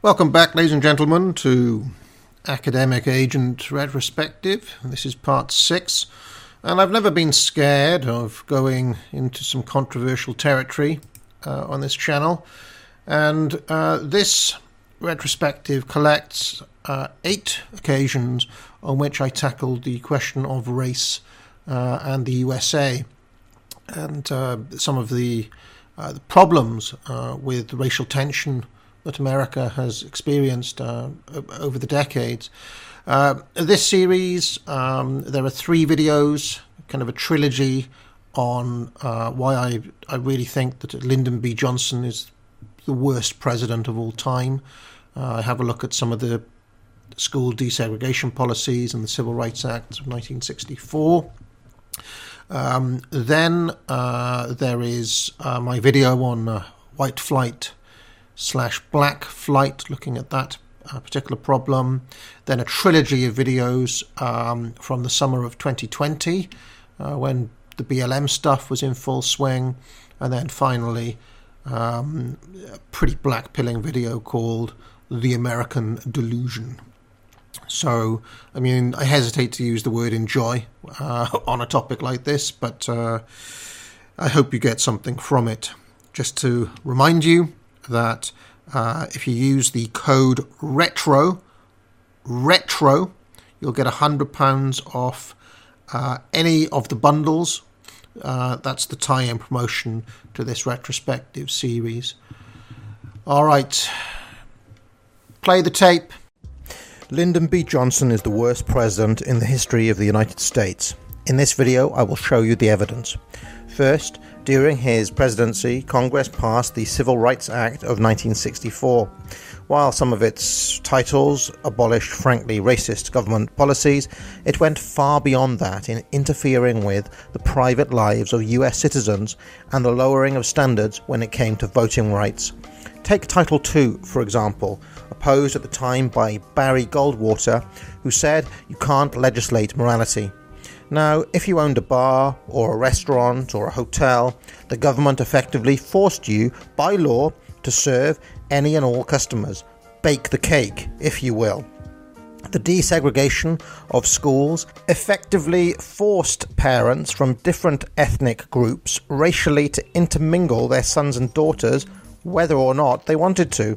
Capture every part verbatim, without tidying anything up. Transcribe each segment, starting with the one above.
Welcome back, ladies and gentlemen, to Academic Agent Retrospective. This is part six, and I've never been scared of going into some controversial territory uh, on this channel. And uh, this retrospective collects uh, eight occasions on which I tackled the question of race uh, and the U S A, and uh, some of the, uh, the problems uh, with racial tension that America has experienced uh, over the decades. Uh, this series, um, there are three videos, kind of a trilogy on uh, why I, I really think that Lyndon B. Johnson is the worst president of all time. Uh, I have a look at some of the school desegregation policies and the Civil Rights Act of nineteen sixty-four. Um, then uh, there is uh, my video on uh, white flight slash black flight, looking at that uh, particular problem. Then a trilogy of videos um, from the summer of twenty twenty, uh, when the B L M stuff was in full swing. And then finally, um, a pretty black-pilling video called The American Delusion. So, I mean, I hesitate to use the word enjoy uh, on a topic like this, but uh, I hope you get something from it. Just to remind you that uh, if you use the code RETRO, RETRO, you'll get one hundred pounds off uh, any of the bundles. Uh, that's the tie-in promotion to this retrospective series. All right, play the tape. Lyndon B. Johnson is the worst president in the history of the United States. In this video, I will show you the evidence. First, during his presidency, Congress passed the Civil Rights Act of nineteen sixty-four. While some of its titles abolished frankly racist government policies, it went far beyond that in interfering with the private lives of U S citizens and the lowering of standards when it came to voting rights. Take Title two, for example, opposed at the time by Barry Goldwater, who said you can't legislate morality. Now, if you owned a bar or a restaurant or a hotel, the government effectively forced you, by law, to serve any and all customers. Bake the cake, if you will. The desegregation of schools effectively forced parents from different ethnic groups racially to intermingle their sons and daughters, whether or not they wanted to.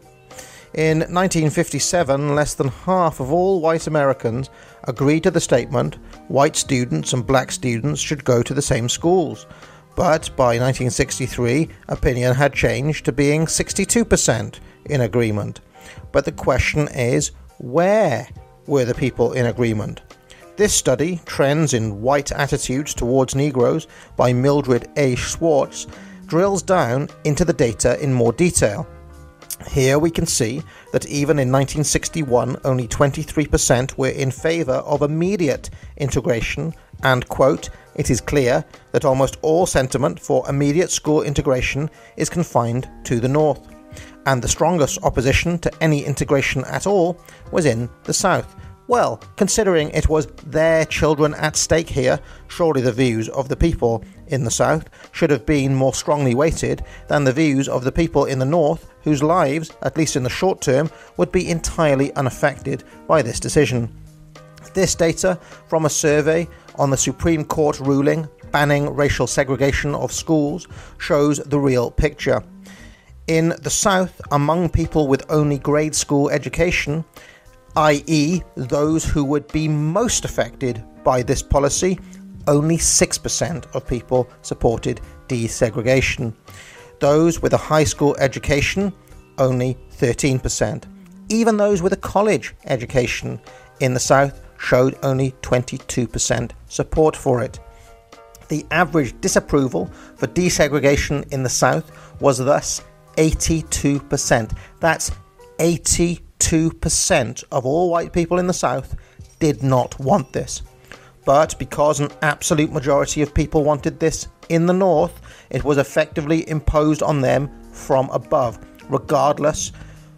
In nineteen fifty-seven, less than half of all white Americans agreed to the statement white students and black students should go to the same schools. But by nineteen sixty-three, opinion had changed to being sixty-two percent in agreement. But the question is, where were the people in agreement? This study, Trends in White Attitudes Towards Negroes by Mildred A. Schwartz, drills down into the data in more detail. Here we can see that even in nineteen sixty-one, only twenty-three percent were in favour of immediate integration, and, quote, it is clear that almost all sentiment for immediate school integration is confined to the North, and the strongest opposition to any integration at all was in the South. Well, considering it was their children at stake here, surely the views of the people in the South should have been more strongly weighted than the views of the people in the North, whose lives, at least in the short term, would be entirely unaffected by this decision. This data from a survey on the Supreme Court ruling banning racial segregation of schools shows the real picture. In the South, among people with only grade school education, that is those who would be most affected by this policy, only six percent of people supported desegregation. Those with a high school education, only thirteen percent. Even those with a college education in the South showed only twenty-two percent support for it. The average disapproval for desegregation in the South was thus eighty-two percent. That's eighty-two percent of all white people in the South did not want this. But because an absolute majority of people wanted this in the North, it was effectively imposed on them from above, regardless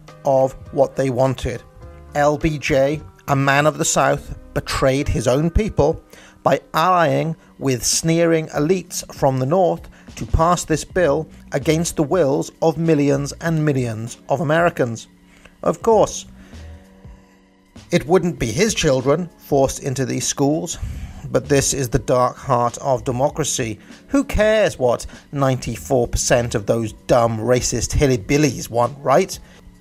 of what they wanted. L B J, a man of the South, betrayed his own people by allying with sneering elites from the North to pass this bill against the wills of millions and millions of Americans. Of course, it wouldn't be his children forced into these schools, but this is the dark heart of democracy. Who cares what ninety-four percent of those dumb racist hillbillies want, right?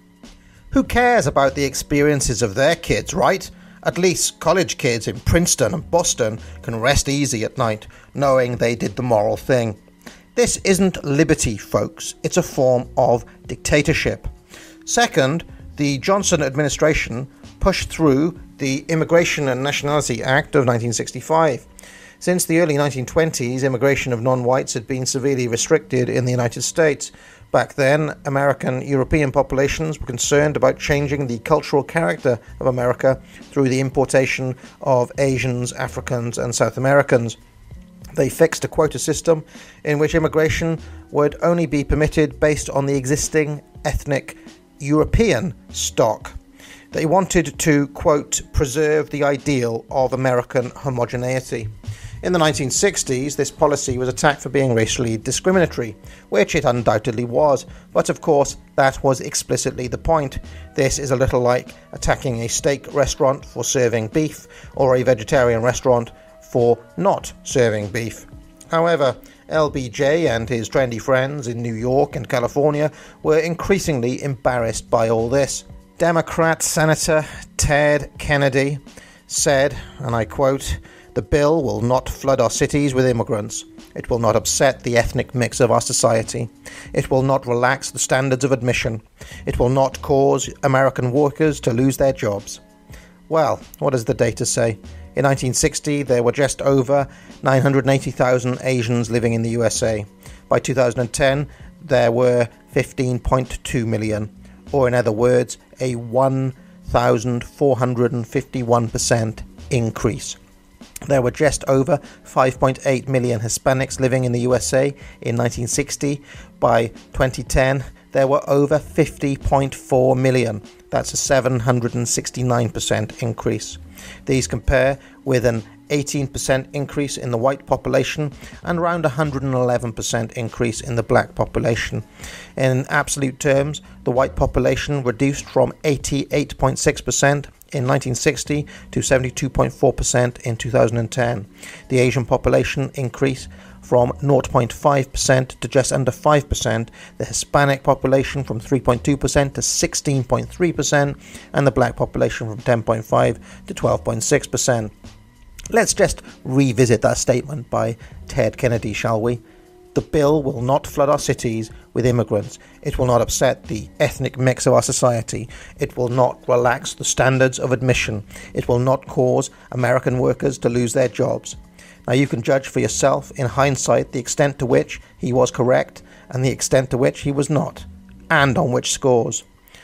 Who cares about the experiences of their kids, right? At least college kids in Princeton and Boston can rest easy at night, knowing they did the moral thing. This isn't liberty, folks. It's a form of dictatorship. Second, the Johnson administration pushed through the Immigration and Nationality Act of nineteen sixty-five. Since the early nineteen twenties, immigration of non-whites had been severely restricted in the United States. Back then, American European populations were concerned about changing the cultural character of America through the importation of Asians, Africans, and South Americans. They fixed a quota system in which immigration would only be permitted based on the existing ethnic European stock. They wanted to, quote, preserve the ideal of American homogeneity. In the nineteen sixties, this policy was attacked for being racially discriminatory, which it undoubtedly was, but of course that was explicitly the point. This is a little like attacking a steak restaurant for serving beef, or a vegetarian restaurant for not serving beef. However, L B J and his trendy friends in New York and California were increasingly embarrassed by all this. Democrat Senator Ted Kennedy said, and I quote, "The bill will not flood our cities with immigrants. It will not upset the ethnic mix of our society. It will not relax the standards of admission. It will not cause American workers to lose their jobs." Well, what does the data say? In nineteen sixty, there were just over nine hundred eighty thousand Asians living in the U S A. By two thousand ten, there were fifteen point two million, or in other words, a one thousand four hundred fifty-one percent increase. There were just over five point eight million Hispanics living in the U S A in nineteen sixty. By twenty ten, there were over fifty point four million. That's a seven hundred sixty-nine percent increase. These compare with an eighteen percent increase in the white population and around one hundred eleven percent increase in the black population. In absolute terms, the white population reduced from eighty-eight point six percent in nineteen sixty to seventy-two point four percent in two thousand ten. The Asian population increased from zero point five percent to just under five percent, the Hispanic population from three point two percent to sixteen point three percent, and the black population from ten point five percent to twelve point six percent. Let's just revisit that statement by Ted Kennedy, shall we? The bill will not flood our cities with immigrants. It will not upset the ethnic mix of our society. It will not relax the standards of admission. It will not cause American workers to lose their jobs. Now you can judge for yourself in hindsight the extent to which he was correct and the extent to which he was not, and on which scores.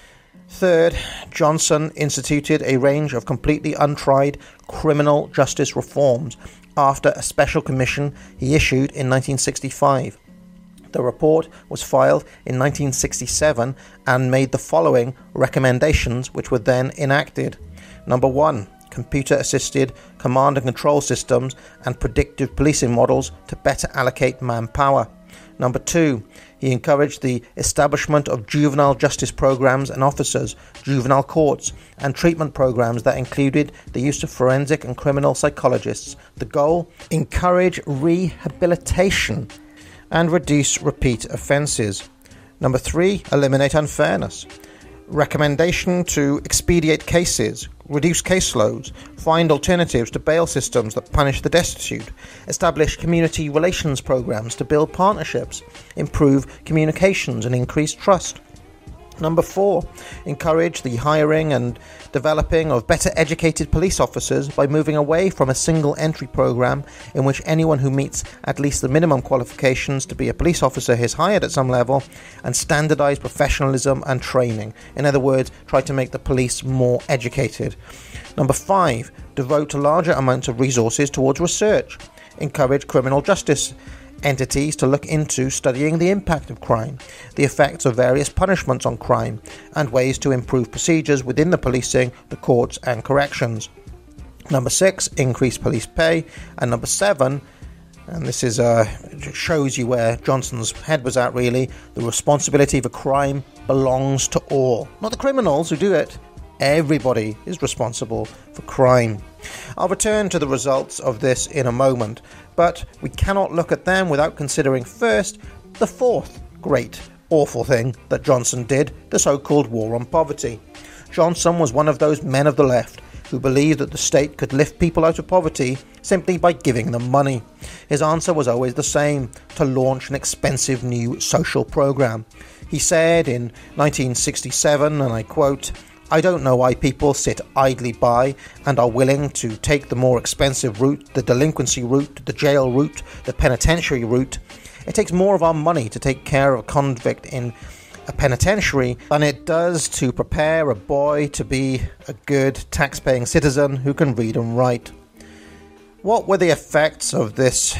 Third, Johnson instituted a range of completely untried criminal justice reforms after a special commission he issued in nineteen sixty-five. The report was filed in nineteen sixty-seven and made the following recommendations, which were then enacted. Number one, computer-assisted command and control systems and predictive policing models to better allocate manpower. Number two, he encouraged the establishment of juvenile justice programs and officers, juvenile courts, and treatment programs that included the use of forensic and criminal psychologists. The goal? Encourage rehabilitation and reduce repeat offences. Number three, eliminate unfairness. Recommendation to expedite cases, reduce caseloads, find alternatives to bail systems that punish the destitute, establish community relations programs to build partnerships, improve communications and increase trust. Number four, encourage the hiring and developing of better educated police officers by moving away from a single entry program in which anyone who meets at least the minimum qualifications to be a police officer is hired at some level, and standardize professionalism and training. In other words, try to make the police more educated. Number five, devote larger amounts of resources towards research. Encourage criminal justice entities to look into studying the impact of crime, the effects of various punishments on crime, and ways to improve procedures within the policing, the courts, and corrections. Number six, increase police pay. And number seven, and this is uh, shows you where Johnson's head was at really, the responsibility of a crime belongs to all, not the criminals who do it. Everybody is responsible for crime. I'll return to the results of this in a moment, but we cannot look at them without considering first the fourth great awful thing that Johnson did, the so-called war on poverty. Johnson was one of those men of the left who believed that the state could lift people out of poverty simply by giving them money. His answer was always the same: to launch an expensive new social program. He said in nineteen sixty-seven, and I quote, "I don't know why people sit idly by and are willing to take the more expensive route, the delinquency route, the jail route, the penitentiary route. It takes more of our money to take care of a convict in a penitentiary than it does to prepare a boy to be a good tax-paying citizen who can read and write." What were the effects of this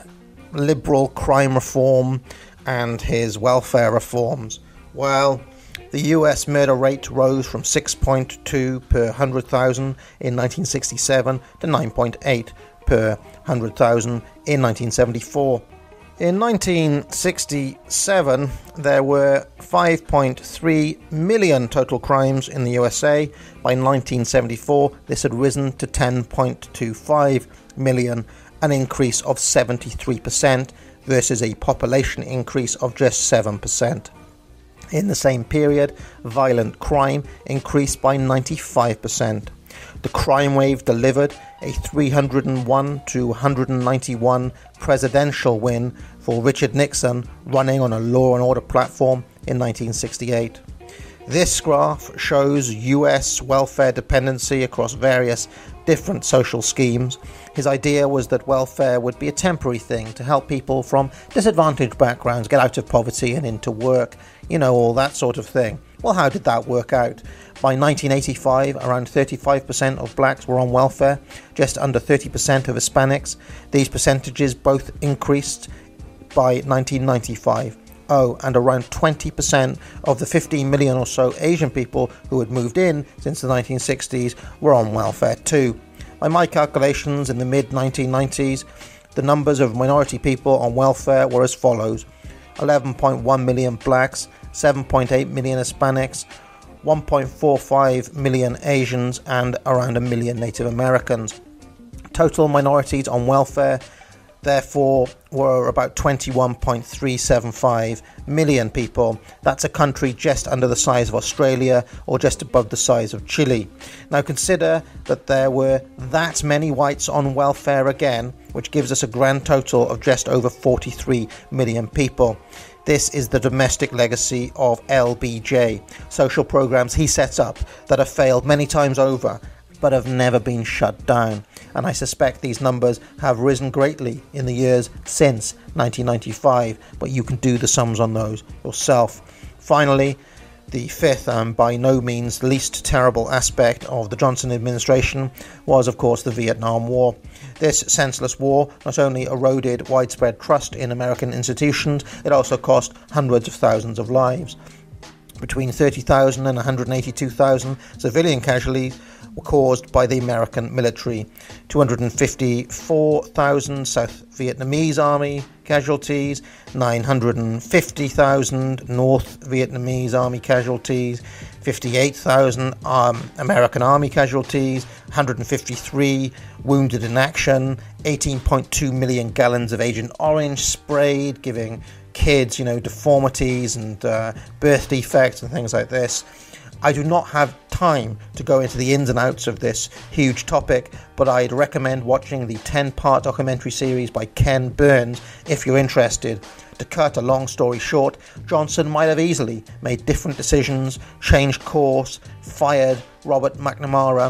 liberal crime reform and his welfare reforms? Well, the U S murder rate rose from six point two per one hundred thousand in nineteen sixty-seven to nine point eight per one hundred thousand in nineteen seventy-four. In nineteen sixty-seven, there were five point three million total crimes in the U S A. By nineteen seventy-four, this had risen to ten point two five million, an increase of seventy-three percent versus a population increase of just seven percent. In the same period, violent crime increased by ninety-five percent. The crime wave delivered a three hundred one to one hundred ninety-one presidential win for Richard Nixon, running on a law and order platform in nineteen sixty-eight. This graph shows U S welfare dependency across various different social schemes. His idea was that welfare would be a temporary thing to help people from disadvantaged backgrounds get out of poverty and into work, you know, all that sort of thing. Well, how did that work out? By nineteen eighty-five, around thirty-five percent of blacks were on welfare, just under thirty percent of Hispanics. These percentages both increased by nineteen ninety-five. Oh, and around twenty percent of the fifteen million or so Asian people who had moved in since the nineteen sixties were on welfare too. By my calculations, in the mid nineteen nineties, the numbers of minority people on welfare were as follows: eleven point one million blacks, seven point eight million Hispanics, one point four five million Asians, and around a million Native Americans. Total minorities on welfare, therefore, were about twenty-one point three seven five million people. That's a country just under the size of Australia or just above the size of Chile. Now consider that there were that many whites on welfare again, which gives us a grand total of just over forty-three million people. This is the domestic legacy of L B J, social programs he sets up that have failed many times over but have never been shut down. And I suspect these numbers have risen greatly in the years since nineteen ninety-five, but you can do the sums on those yourself. Finally, the fifth and by no means least terrible aspect of the Johnson administration was, of course, the Vietnam War. This senseless war not only eroded widespread trust in American institutions, it also cost hundreds of thousands of lives. Between thirty thousand and one hundred eighty-two thousand civilian casualties were caused by the American military, two hundred fifty-four thousand South Vietnamese Army casualties, nine hundred fifty thousand North Vietnamese Army casualties, fifty-eight thousand um, American Army casualties, one hundred fifty-three wounded in action, eighteen point two million gallons of Agent Orange sprayed, giving kids, you know, deformities and uh, birth defects and things like this. I do not have time to go into the ins and outs of this huge topic, but I'd recommend watching the ten-part documentary series by Ken Burns if you're interested. To cut a long story short, Johnson might have easily made different decisions, changed course, fired Robert McNamara,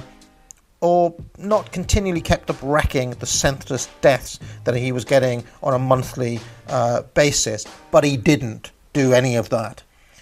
or not continually kept up wrecking the senseless deaths that he was getting on a monthly uh, basis. But he didn't do any of that.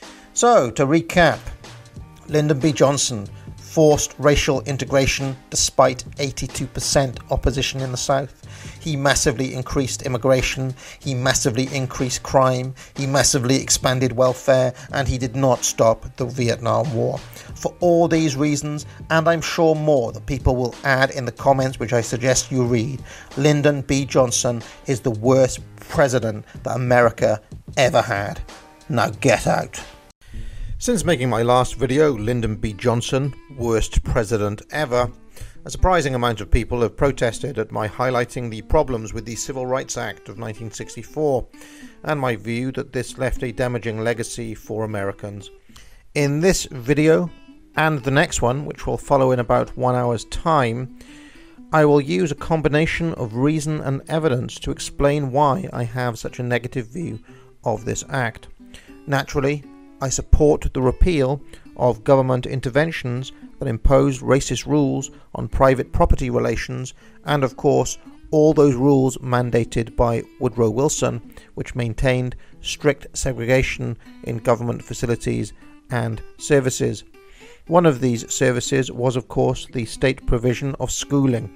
So, to recap, Lyndon B. Johnson forced racial integration despite eighty-two percent opposition in the South. He massively increased immigration, he massively increased crime, he massively expanded welfare, and he did not stop the Vietnam War. For all these reasons, and I'm sure more that people will add in the comments, which I suggest you read, Lyndon B. Johnson is the worst president that America ever had. Now get out. Since making my last video, Lyndon B. Johnson, worst president ever, a surprising amount of people have protested at my highlighting the problems with the Civil Rights Act of nineteen sixty-four and my view that this left a damaging legacy for Americans. In this video, and the next one, which will follow in about one hour's time, I will use a combination of reason and evidence to explain why I have such a negative view of this act. Naturally, I support the repeal of government interventions that impose racist rules on private property relations, and of course all those rules mandated by Woodrow Wilson, which maintained strict segregation in government facilities and services. One of these services was of course the state provision of schooling,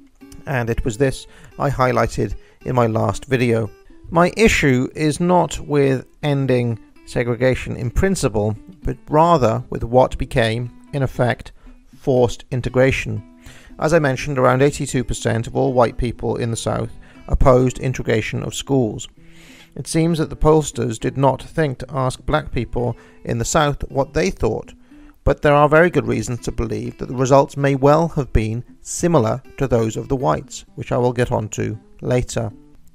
and it was this I highlighted in my last video. My issue is not with ending segregation in principle, but rather with what became, in effect, forced integration. As I mentioned, around eighty-two percent of all white people in the South opposed integration of schools. It seems that the pollsters did not think to ask black people in the South what they thought, but there are very good reasons to believe that the results may well have been similar to those of the whites, which I will get onto later.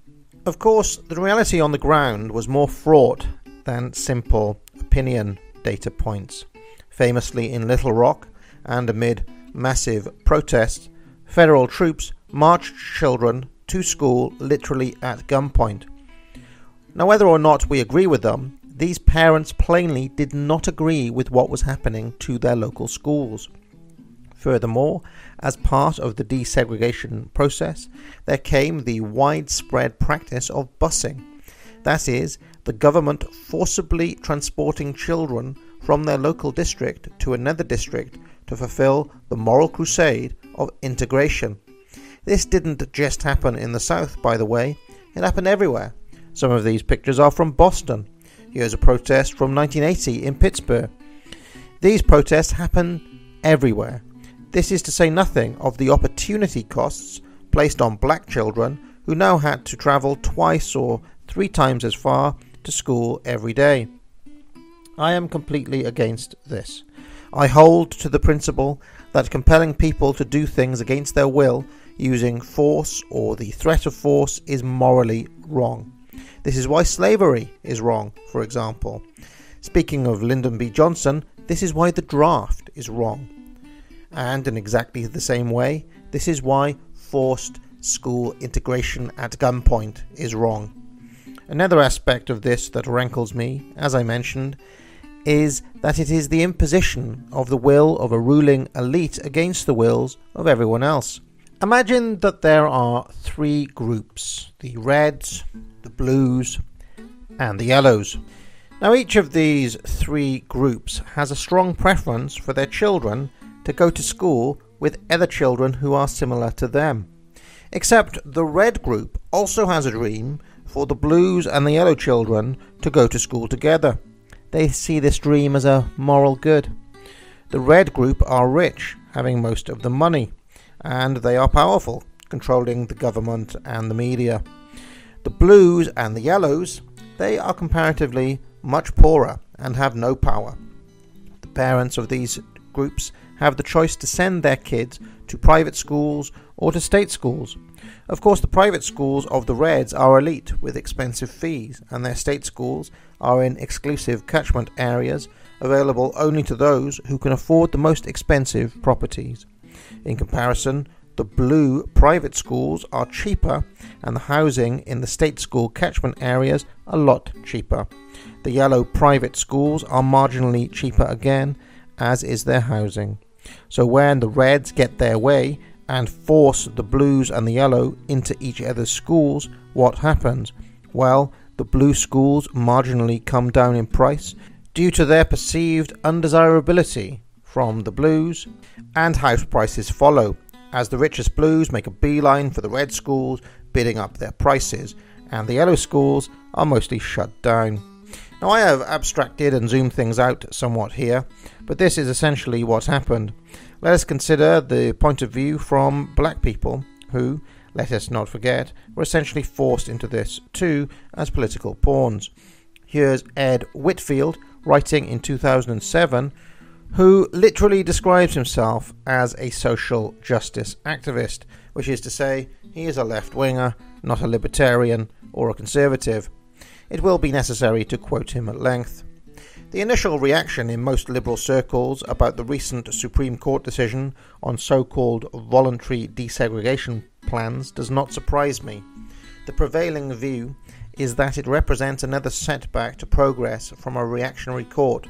Of course, the reality on the ground was more fraught than simple opinion data points. Famously in Little Rock, and amid massive protests, federal troops marched children to school literally at gunpoint. Now, whether or not we agree with them, these parents plainly did not agree with what was happening to their local schools. Furthermore, as part of the desegregation process, there came the widespread practice of busing. That is, the government forcibly transporting children from their local district to another district to fulfill the moral crusade of integration. This didn't just happen in the South, by the way, it happened everywhere. Some of these pictures are from Boston. Here's a protest from nineteen eighty in Pittsburgh. These protests happen everywhere. This is to say nothing of the opportunity costs placed on black children who now had to travel twice or three times as far to school every day. I am completely against this. I hold to the principle that compelling people to do things against their will using force or the threat of force is morally wrong. This is why slavery is wrong, for example. Speaking of Lyndon B. Johnson, this is why the draft is wrong. And in exactly the same way, this is why forced school integration at gunpoint is wrong. Another aspect of this that rankles me, as I mentioned, is that it is the imposition of the will of a ruling elite against the wills of everyone else. Imagine that there are three groups, the reds, the blues, and the yellows. Now each of these three groups has a strong preference for their children to go to school with other children who are similar to them. Except the red group also has a dream for the blues and the yellow children to go to school together. They see this dream as a moral good. The red group are rich, having most of the money, and they are powerful, controlling the government and the media. The blues and the yellows, they are comparatively much poorer and have no power. The parents of these groups have the choice to send their kids to private schools or to state schools. Of course, the private schools of the Reds are elite with expensive fees, and their state schools are in exclusive catchment areas available only to those who can afford the most expensive properties. In comparison, the blue private schools are cheaper, and the housing in the state school catchment areas a lot cheaper. The yellow private schools are marginally cheaper again, as is their housing. So when the Reds get their way and force the blues and the yellow into each other's schools, what happens? Well, the blue schools marginally come down in price due to their perceived undesirability from the blues, and house prices follow, as the richest blues make a beeline for the red schools, bidding up their prices, and the yellow schools are mostly shut down. Now, I have abstracted and zoomed things out somewhat here, but this is essentially what's happened. Let us consider the point of view from black people who, let us not forget, were essentially forced into this too as political pawns. Here's Ed Whitfield writing in two thousand seven, who literally describes himself as a social justice activist, which is to say he is a left-winger, not a libertarian or a conservative. It will be necessary to quote him at length. The initial reaction in most liberal circles about the recent Supreme Court decision on so-called voluntary desegregation plans does not surprise me. The prevailing view is that it represents another setback to progress from a reactionary court.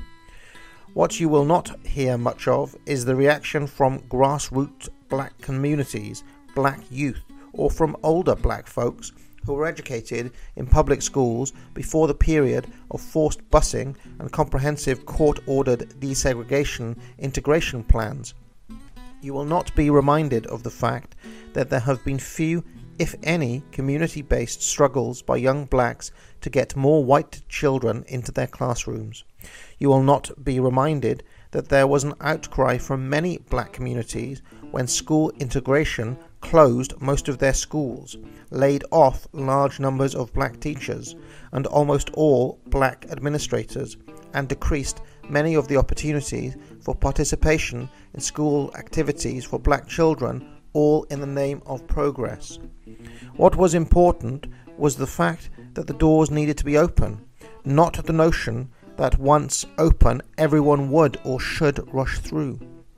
What you will not hear much of is the reaction from grassroots black communities, black youth, or from older black folks who were educated in public schools before the period of forced busing and comprehensive court-ordered desegregation integration plans. You will not be reminded of the fact that there have been few, if any, community-based struggles by young blacks to get more white children into their classrooms. You will not be reminded that there was an outcry from many black communities when school integration closed most of their schools, laid off large numbers of black teachers and almost all black administrators, and decreased many of the opportunities for participation in school activities for black children, all in the name of progress. What was important was the fact that the doors needed to be open, not the notion that once open everyone would or should rush through.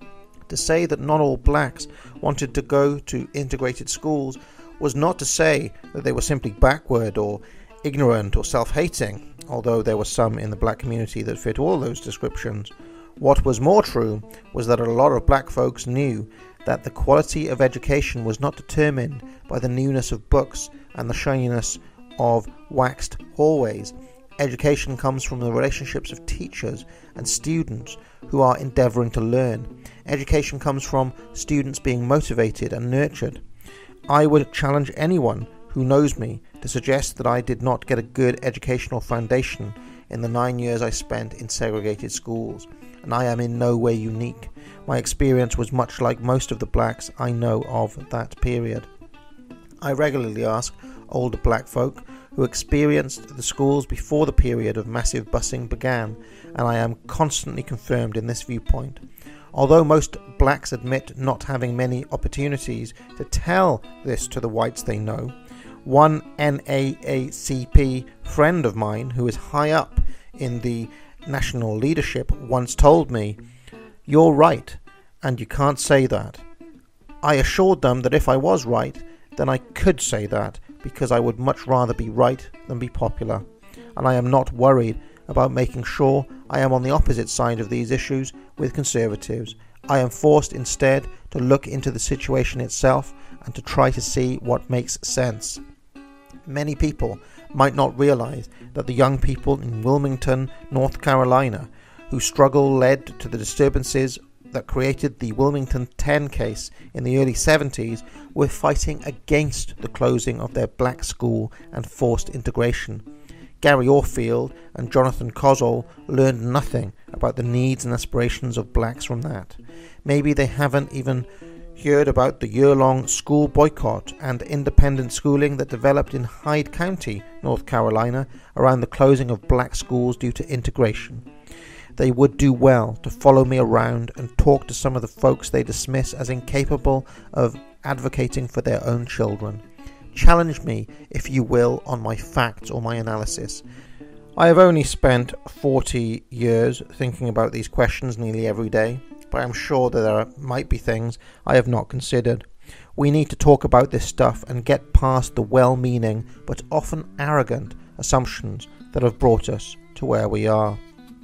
To say that not all blacks wanted to go to integrated schools was not to say that they were simply backward or ignorant or self-hating, although there were some in the black community that fit all those descriptions. What was more true was that a lot of black folks knew that the quality of education was not determined by the newness of books and the shininess of waxed hallways. Education comes from the relationships of teachers and students who are endeavouring to learn. Education comes from students being motivated and nurtured. I would challenge anyone who knows me to suggest that I did not get a good educational foundation in the nine years I spent in segregated schools, and I am in no way unique. My experience was much like most of the blacks I know of that period. I regularly ask older black folk who experienced the schools before the period of massive busing began, and I am constantly confirmed in this viewpoint. Although most blacks admit not having many opportunities to tell this to the whites they know, one N double A C P friend of mine who is high up in the national leadership once told me, "You're right, and you can't say that." I assured them that if I was right, then I could say that, because I would much rather be right than be popular, and I am not worried about making sure I am on the opposite side of these issues with conservatives. I am forced instead to look into the situation itself and to try to see what makes sense. Many people might not realize that the young people in Wilmington, North Carolina, whose struggle led to the disturbances that created the Wilmington ten case in the early seventies were fighting against the closing of their black school and forced integration. Gary Orfield and Jonathan Kozol learned nothing about the needs and aspirations of blacks from that. Maybe they haven't even heard about the year-long school boycott and independent schooling that developed in Hyde County, North Carolina, around the closing of black schools due to integration. They would do well to follow me around and talk to some of the folks they dismiss as incapable of advocating for their own children. Challenge me, if you will, on my facts or my analysis. I have only spent forty years thinking about these questions nearly every day, but I'm sure that there might be things I have not considered. We need to talk about this stuff and get past the well-meaning but often arrogant assumptions that have brought us to where we are.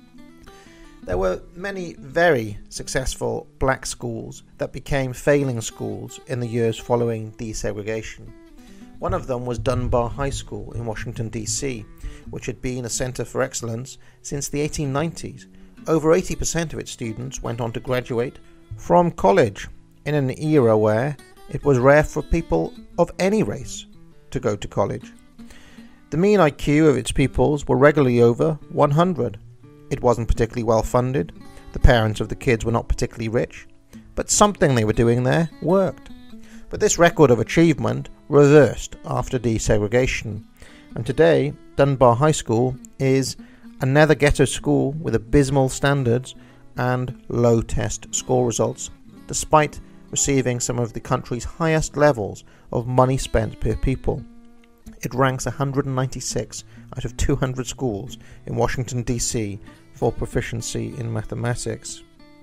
There were many very successful black schools that became failing schools in the years following desegregation. One of them was Dunbar High School in Washington, D C, which had been a centre for excellence since the eighteen nineties. Over eighty percent of its students went on to graduate from college in an era where it was rare for people of any race to go to college. The mean I Q of its pupils were regularly over one hundred. It wasn't particularly well funded. The parents of the kids were not particularly rich, but something they were doing there worked. But this record of achievement reversed after desegregation, and today Dunbar High School is another ghetto school with abysmal standards and low test score results, despite receiving some of the country's highest levels of money spent per pupil. It ranks one hundred ninety-six out of two hundred schools in Washington, D C for proficiency in mathematics.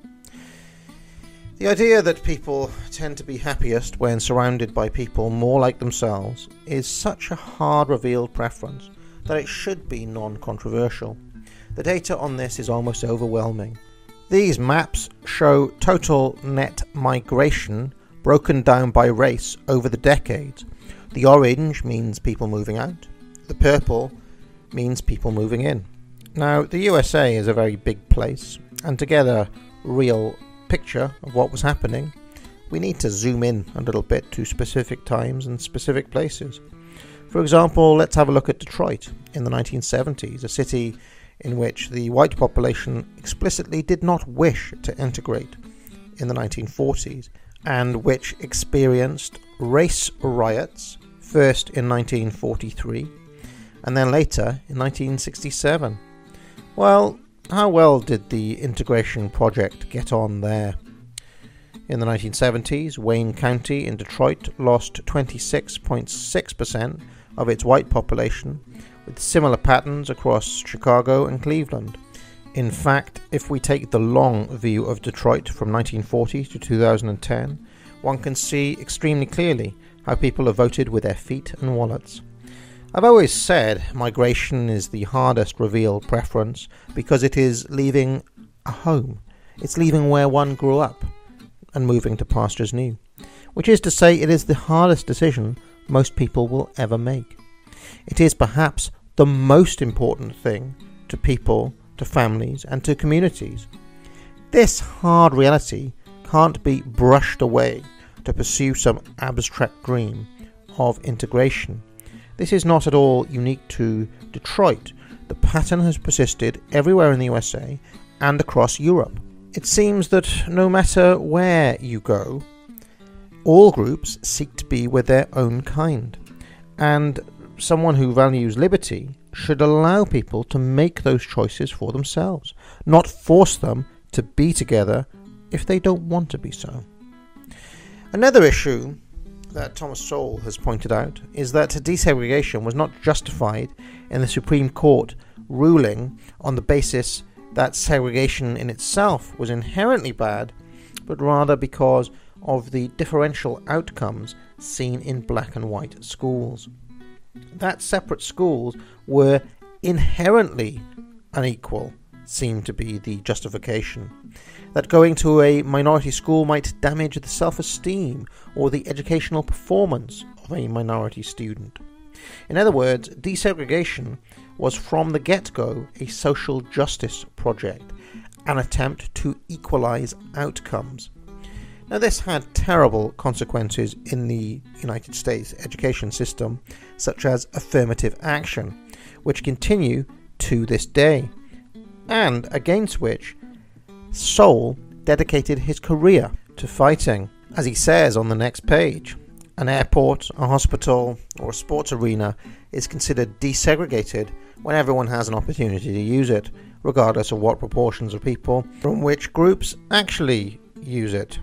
The idea that people tend to be happiest when surrounded by people more like themselves is such a hard-revealed preference that it should be non-controversial. The data on this is almost overwhelming. These maps show total net migration broken down by race over the decades. The orange means people moving out. The purple means people moving in. Now, the U S A is a very big place, and to get a real picture of what was happening, we need to zoom in a little bit to specific times and specific places. For example, let's have a look at Detroit in the nineteen seventies, a city in which the white population explicitly did not wish to integrate in the nineteen forties, and which experienced race riots, first in nineteen forty-three and then later in nineteen sixty-seven. Well, how well did the integration project get on there? In the nineteen seventies, Wayne County in Detroit lost twenty-six point six percent of its white population, with similar patterns across Chicago and Cleveland. In fact, if we take the long view of Detroit from nineteen forty to two thousand ten, one can see extremely clearly how people have voted with their feet and wallets. I've always said migration is the hardest revealed preference because it is leaving a home. It's leaving where one grew up and moving to pastures new, which is to say it is the hardest decision most people will ever make. It is perhaps the most important thing to people, to families, and to communities. This hard reality can't be brushed away to pursue some abstract dream of integration. This is not at all unique to Detroit. The pattern has persisted everywhere in the U S A and across Europe. It seems that no matter where you go, all groups seek to be with their own kind, and someone who values liberty should allow people to make those choices for themselves, not force them to be together if they don't want to be so. Another issue that Thomas Sowell has pointed out is that desegregation was not justified in the Supreme Court ruling on the basis that segregation in itself was inherently bad, but rather because of the differential outcomes seen in black and white schools. That separate schools were inherently unequal seemed to be the justification. That going to a minority school might damage the self-esteem or the educational performance of a minority student. In other words, desegregation was from the get-go a social justice project, an attempt to equalize outcomes. Now, this had terrible consequences in the United States education system, such as affirmative action, which continue to this day, and against which Sowell dedicated his career to fighting. As he says on the next page, an airport, a hospital, or a sports arena is considered desegregated when everyone has an opportunity to use it, regardless of what proportions of people from which groups actually use it.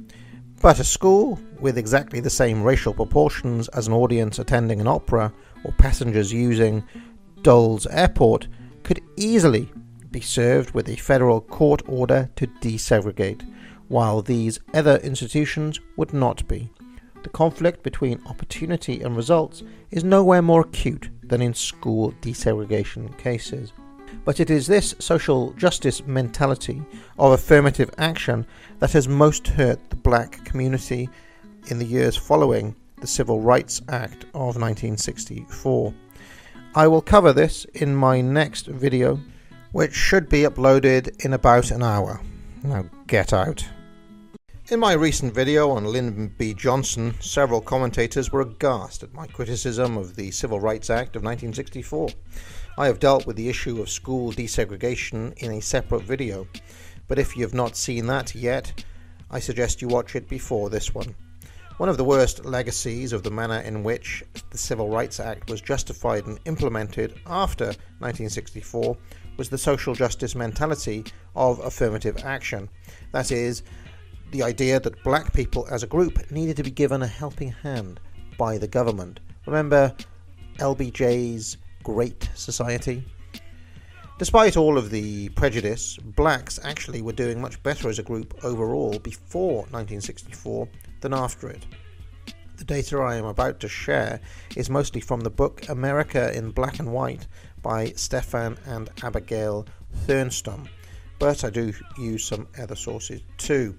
But a school with exactly the same racial proportions as an audience attending an opera or passengers using Dulles Airport could easily be served with a federal court order to desegregate, while these other institutions would not be. The conflict between opportunity and results is nowhere more acute than in school desegregation cases. But it is this social justice mentality of affirmative action that has most hurt the black community in the years following the Civil Rights Act of nineteen sixty-four. I will cover this in my next video, which should be uploaded in about an hour. Now get out. In my recent video on Lyndon B. Johnson, several commentators were aghast at my criticism of the Civil Rights Act of nineteen sixty-four. I have dealt with the issue of school desegregation in a separate video, but if you have not seen that yet, I suggest you watch it before this one. One of the worst legacies of the manner in which the Civil Rights Act was justified and implemented after nineteen sixty-four was the social justice mentality of affirmative action. That is, the idea that black people as a group needed to be given a helping hand by the government. Remember L B J's Great Society? Despite all of the prejudice, blacks actually were doing much better as a group overall before nineteen sixty-four than after it. The data I am about to share is mostly from the book America in Black and White by Stefan and Abigail Thurnston, but I do use some other sources too.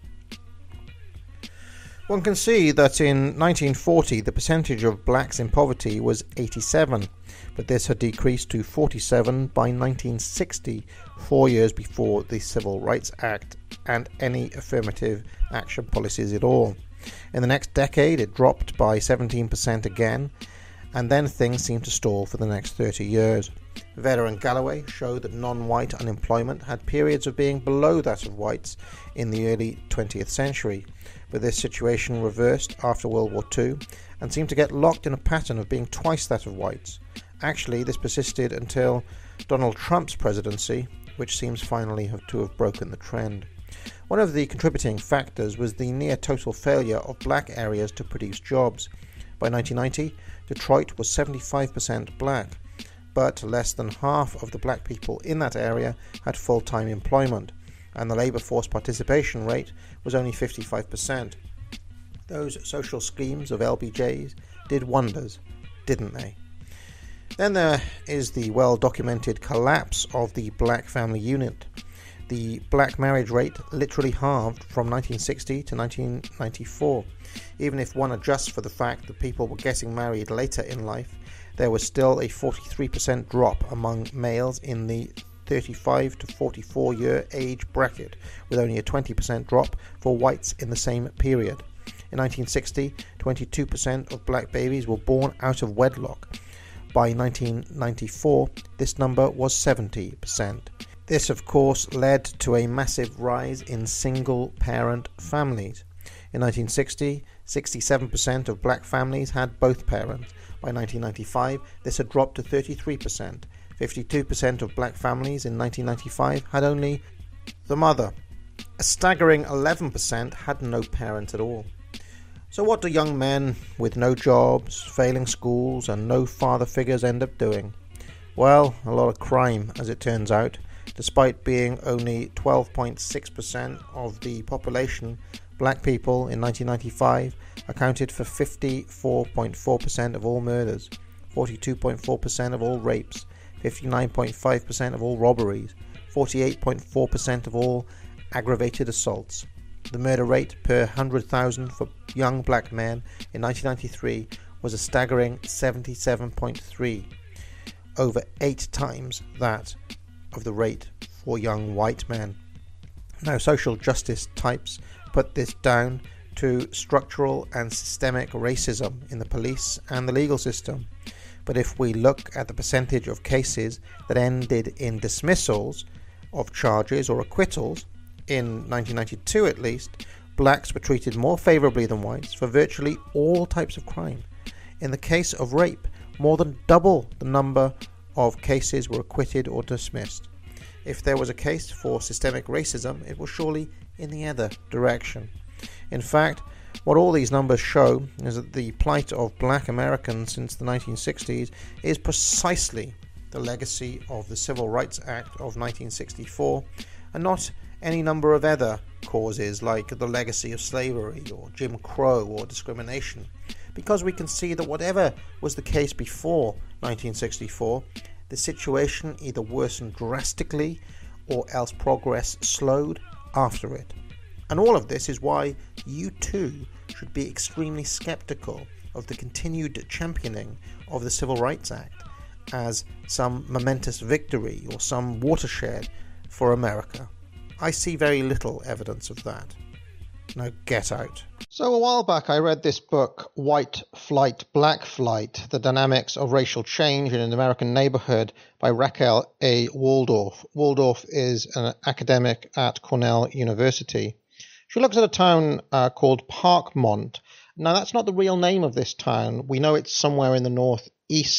One can see that in nineteen forty the percentage of blacks in poverty was eighty-seven, but this had decreased to forty-seven by nineteen sixty, four years before the Civil Rights Act and any affirmative action policies at all. In the next decade it dropped by seventeen percent again, and then things seemed to stall for the next thirty years. Vedder and Galloway show that non-white unemployment had periods of being below that of whites in the early twentieth century, but this situation reversed after World War Two and seemed to get locked in a pattern of being twice that of whites. Actually, this persisted until Donald Trump's presidency, which seems finally have to have broken the trend. One of the contributing factors was the near-total failure of black areas to produce jobs. By nineteen ninety, Detroit was seventy-five percent black, but less than half of the black people in that area had full-time employment, and the labour force participation rate was only fifty-five percent. Those social schemes of L B J's did wonders, didn't they? Then there is the well-documented collapse of the black family unit. The black marriage rate literally halved from nineteen sixty to nineteen ninety-four. Even if one adjusts for the fact that people were getting married later in life, there was still a forty-three percent drop among males in the thirty-five to forty-four year age bracket, with only a twenty percent drop for whites in the same period. In nineteen sixty, twenty-two percent of black babies were born out of wedlock. By nineteen ninety-four, this number was seventy percent. This, of course, led to a massive rise in single-parent families. In nineteen sixty, sixty-seven percent of black families had both parents. By nineteen ninety-five, this had dropped to thirty-three percent. fifty-two percent of black families in nineteen ninety-five had only the mother. A staggering eleven percent had no parent at all. So what do young men with no jobs, failing schools, and no father figures end up doing? Well, a lot of crime, as it turns out. Despite being only twelve point six percent of the population, black people in nineteen ninety-five accounted for fifty-four point four percent of all murders, forty-two point four percent of all rapes, fifty-nine point five percent of all robberies, forty-eight point four percent of all aggravated assaults. The murder rate per one hundred thousand for young black men in nineteen ninety-three was a staggering seventy-seven point three, over eight times that of the rate for young white men. Now, social justice types put this down to structural and systemic racism in the police and the legal system. But if we look at the percentage of cases that ended in dismissals of charges or acquittals, in nineteen ninety-two at least, blacks were treated more favourably than whites for virtually all types of crime. In the case of rape, more than double the number of cases were acquitted or dismissed. If there was a case for systemic racism, it was surely in the other direction. In fact, what all these numbers show is that the plight of black Americans since the nineteen sixties is precisely the legacy of the Civil Rights Act of nineteen sixty-four, and not any number of other causes like the legacy of slavery or Jim Crow or discrimination, because we can see that whatever was the case before nineteen sixty-four, the situation either worsened drastically or else progress slowed after it. And all of this is why you too should be extremely skeptical of the continued championing of the Civil Rights Act as some momentous victory or some watershed for America. I see very little evidence of that. Now get out. So a while back I read this book, White Flight, Black Flight, The Dynamics of Racial Change in an American Neighborhood by Raquel A. Waldorf. Waldorf is an academic at Cornell University. She looks at a town uh, called Parkmont. Now that's not the real name of this town. We know it's somewhere in the northeast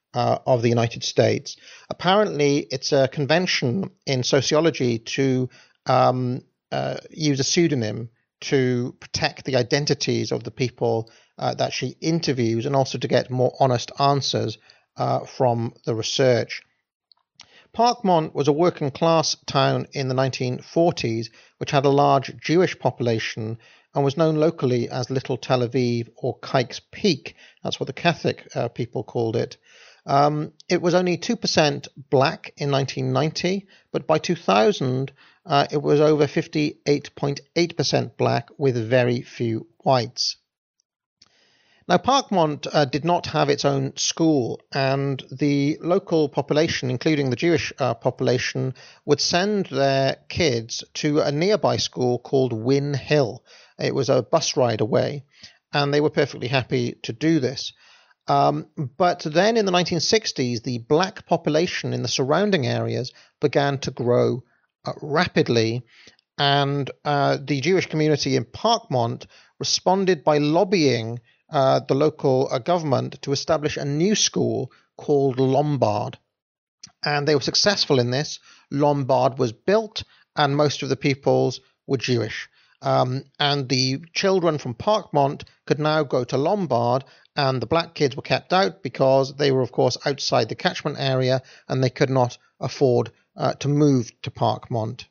uh, of the United States. Apparently, it's a convention in sociology to um, uh, use a pseudonym to protect the identities of the people uh, that she interviews, and also to get more honest answers uh, from the research. Parkmont was a working class town in the nineteen forties, which had a large Jewish population and was known locally as Little Tel Aviv or Kike's Peak. That's what the Catholic uh, people called it. Um, it was only two percent black in nineteen ninety, but by two thousand uh, it was over fifty-eight point eight percent black with very few whites. Now, Parkmont uh, did not have its own school, and the local population, including the Jewish uh, population, would send their kids to a nearby school called Wynn Hill. It was a bus ride away, and they were perfectly happy to do this. Um, but then in the nineteen sixties, the black population in the surrounding areas began to grow uh, rapidly, and uh, the Jewish community in Parkmont responded by lobbying uh, the local uh, government to establish a new school called Lombard. And they were successful in this. Lombard was built, and most of the pupils were Jewish. Um, and the children from Parkmont could now go to Lombard, and the black kids were kept out because they were, of course, outside the catchment area, and they could not afford uh, to move to Parkmont.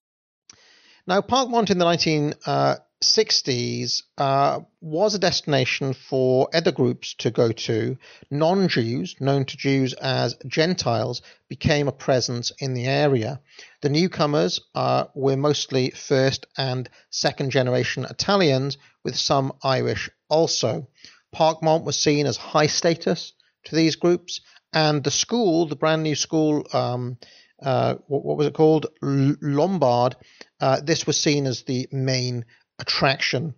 Now, Parkmont in the nineteen sixties uh, was a destination for other groups to go to. Non-Jews, known to Jews as Gentiles, became a presence in the area. The newcomers uh, were mostly first and second generation Italians, with some Irish also. Parkmont was seen as high status to these groups, and the school, the brand new school, um, uh, what, what was it called? L- Lombard, uh, this was seen as the main attraction.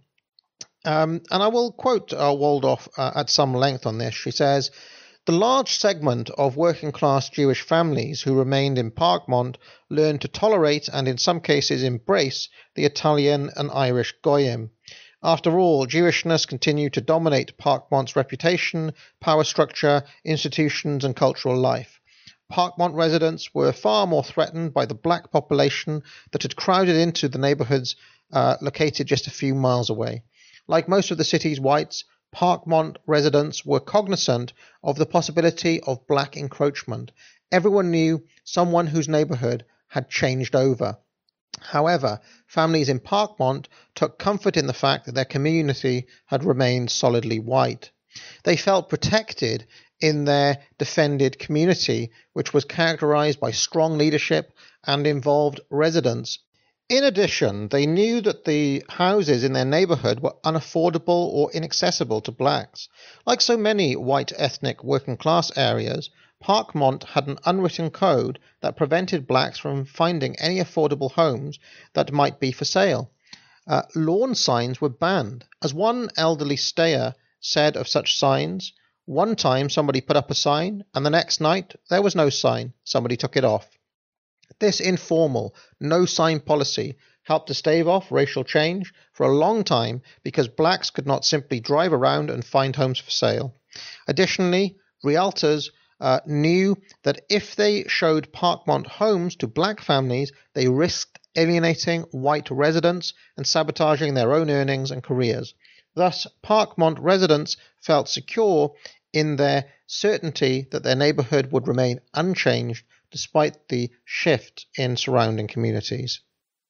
Um, and I will quote uh, Waldorf uh, at some length on this. She says, "The large segment of working-class Jewish families who remained in Parkmont learned to tolerate and in some cases embrace the Italian and Irish Goyim. After all, Jewishness continued to dominate Parkmont's reputation, power structure, institutions and cultural life. Parkmont residents were far more threatened by the black population that had crowded into the neighbourhoods uh, located just a few miles away. Like most of the city's whites, Parkmont residents were cognizant of the possibility of black encroachment. Everyone knew someone whose neighbourhood had changed over. However, families in Parkmont took comfort in the fact that their community had remained solidly white. They felt protected in their defended community, which was characterized by strong leadership and involved residents. In addition, they knew that the houses in their neighbourhood were unaffordable or inaccessible to blacks. Like so many white ethnic working class areas, Parkmont had an unwritten code that prevented blacks from finding any affordable homes that might be for sale. Uh, lawn signs were banned. As one elderly stayer said of such signs, "One time somebody put up a sign, and the next night there was no sign. Somebody took it off." This informal, no-sign policy helped to stave off racial change for a long time because blacks could not simply drive around and find homes for sale. Additionally, realtors uh, knew that if they showed Parkmont homes to black families, they risked alienating white residents and sabotaging their own earnings and careers. Thus, Parkmont residents felt secure in their certainty that their neighbourhood would remain unchanged despite the shift in surrounding communities.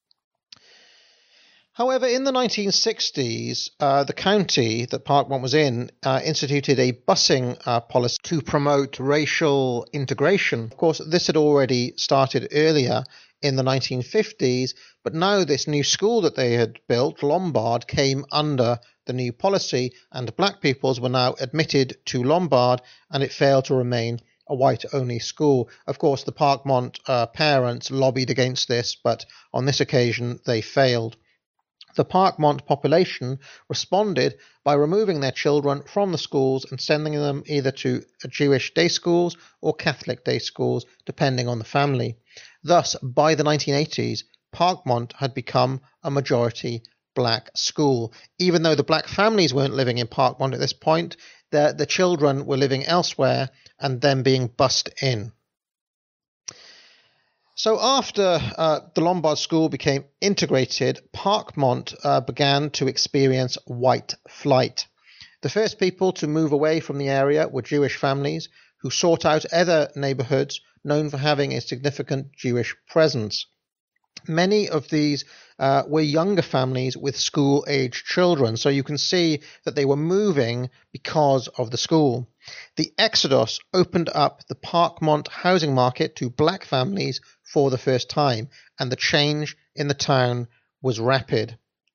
However, in the nineteen sixties, uh, the county that Parkmont was in uh, instituted a busing uh, policy to promote racial integration. Of course, this had already started earlier in the nineteen fifties, but now this new school that they had built, Lombard, came under the new policy, and black peoples were now admitted to Lombard, and it failed to remain a white-only school. Of course, the Parkmont uh, parents lobbied against this, but on this occasion they failed. The Parkmont population responded by removing their children from the schools and sending them either to Jewish day schools or Catholic day schools, depending on the family. Thus, by the nineteen eighties, Parkmont had become a majority black school. Even though the black families weren't living in Parkmont at this point, the, the children were living elsewhere and then being bussed in. So after uh, the Lombard school became integrated, Parkmont uh, began to experience white flight. The first people to move away from the area were Jewish families who sought out other neighborhoods known for having a significant Jewish presence. Many of these uh, were younger families with school-aged children, so you can see that they were moving because of the school. The exodus opened up the Parkmont housing market to black families for the first time, and the change in the town was rapid.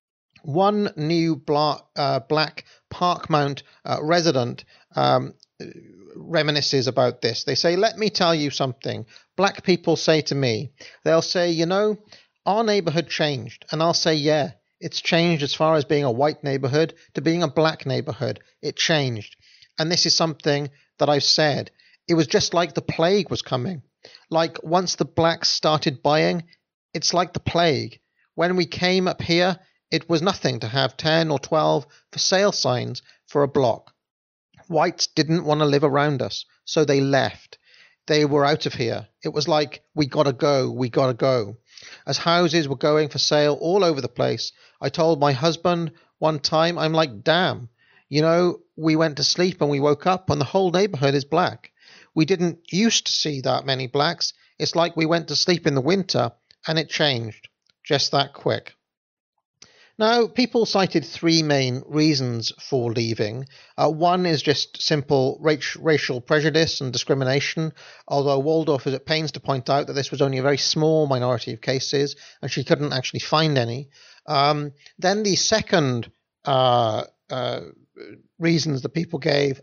One new bla- uh, black Parkmont uh, resident um, reminisces about this. They say, "Let me tell you something. Black people say to me, they'll say, you know, our neighborhood changed." And I'll say, yeah, it's changed as far as being a white neighborhood to being a black neighborhood. It changed. And this is something that I've said. It was just like the plague was coming. Like once the blacks started buying, it's like the plague. When we came up here, it was nothing to have ten or twelve for sale signs for a block. Whites didn't want to live around us, so they left. They were out of here. It was like, we gotta go, we gotta go. As houses were going for sale all over the place, I told my husband one time, I'm like, damn, you know, we went to sleep and we woke up and the whole neighborhood is black. We didn't used to see that many blacks. It's like we went to sleep in the winter and it changed just that quick. Now, people cited three main reasons for leaving. Uh, one is just simple racial prejudice and discrimination, although Waldorf is at pains to point out that this was only a very small minority of cases, and she couldn't actually find any. Um, then the second uh, uh, reasons that people gave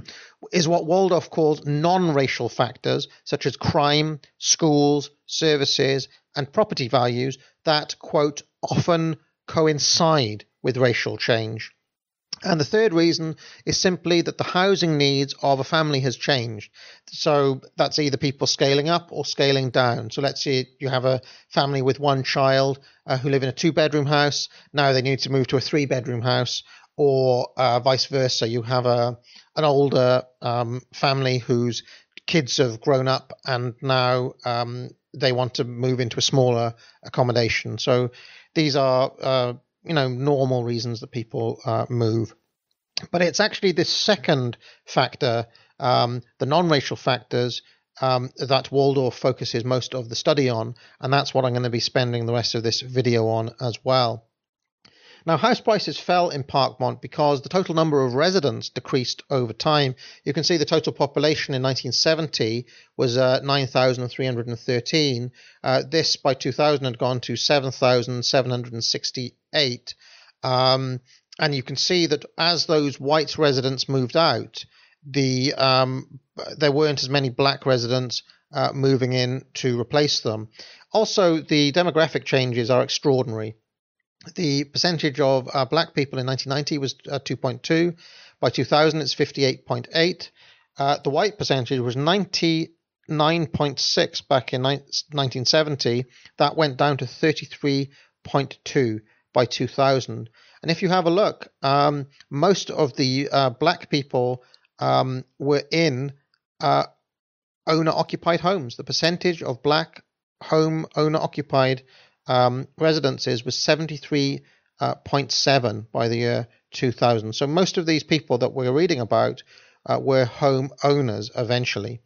is what Waldorf calls non-racial factors, such as crime, schools, services, and property values that, quote, often coincide with racial change. And the third reason is simply that the housing needs of a family has changed. So that's either people scaling up or scaling down. So let's say you have a family with one child uh, who live in a two-bedroom house. Now they need to move to a three-bedroom house, or uh, vice versa. You have a an older um, family whose kids have grown up and now um, they want to move into a smaller accommodation. So these are, uh, you know, normal reasons that people uh, move. But it's actually this second factor, um, the non-racial factors, um, that Waldorf focuses most of the study on, and that's what I'm going to be spending the rest of this video on as well. Now, house prices fell in Parkmont because the total number of residents decreased over time. You can see the total population in nineteen seventy was uh, nine thousand three hundred thirteen. Uh, this, by two thousand, had gone to seven thousand seven hundred sixty-eight. Um, and you can see that as those white residents moved out, the um, there weren't as many black residents uh, moving in to replace them. Also, the demographic changes are extraordinary. The percentage of uh, black people in nineteen ninety was uh, two point two. By two thousand, it's fifty-eight point eight. Uh, the white percentage was ninety-nine point six back in nineteen seventy. That went down to thirty-three point two by two thousand. And if you have a look, um, most of the uh, black people um, were in uh, owner-occupied homes. The percentage of black home owner-occupied Um, residences was seventy-three point seven by the year two thousand. So most of these people that we're reading about uh, were home owners eventually.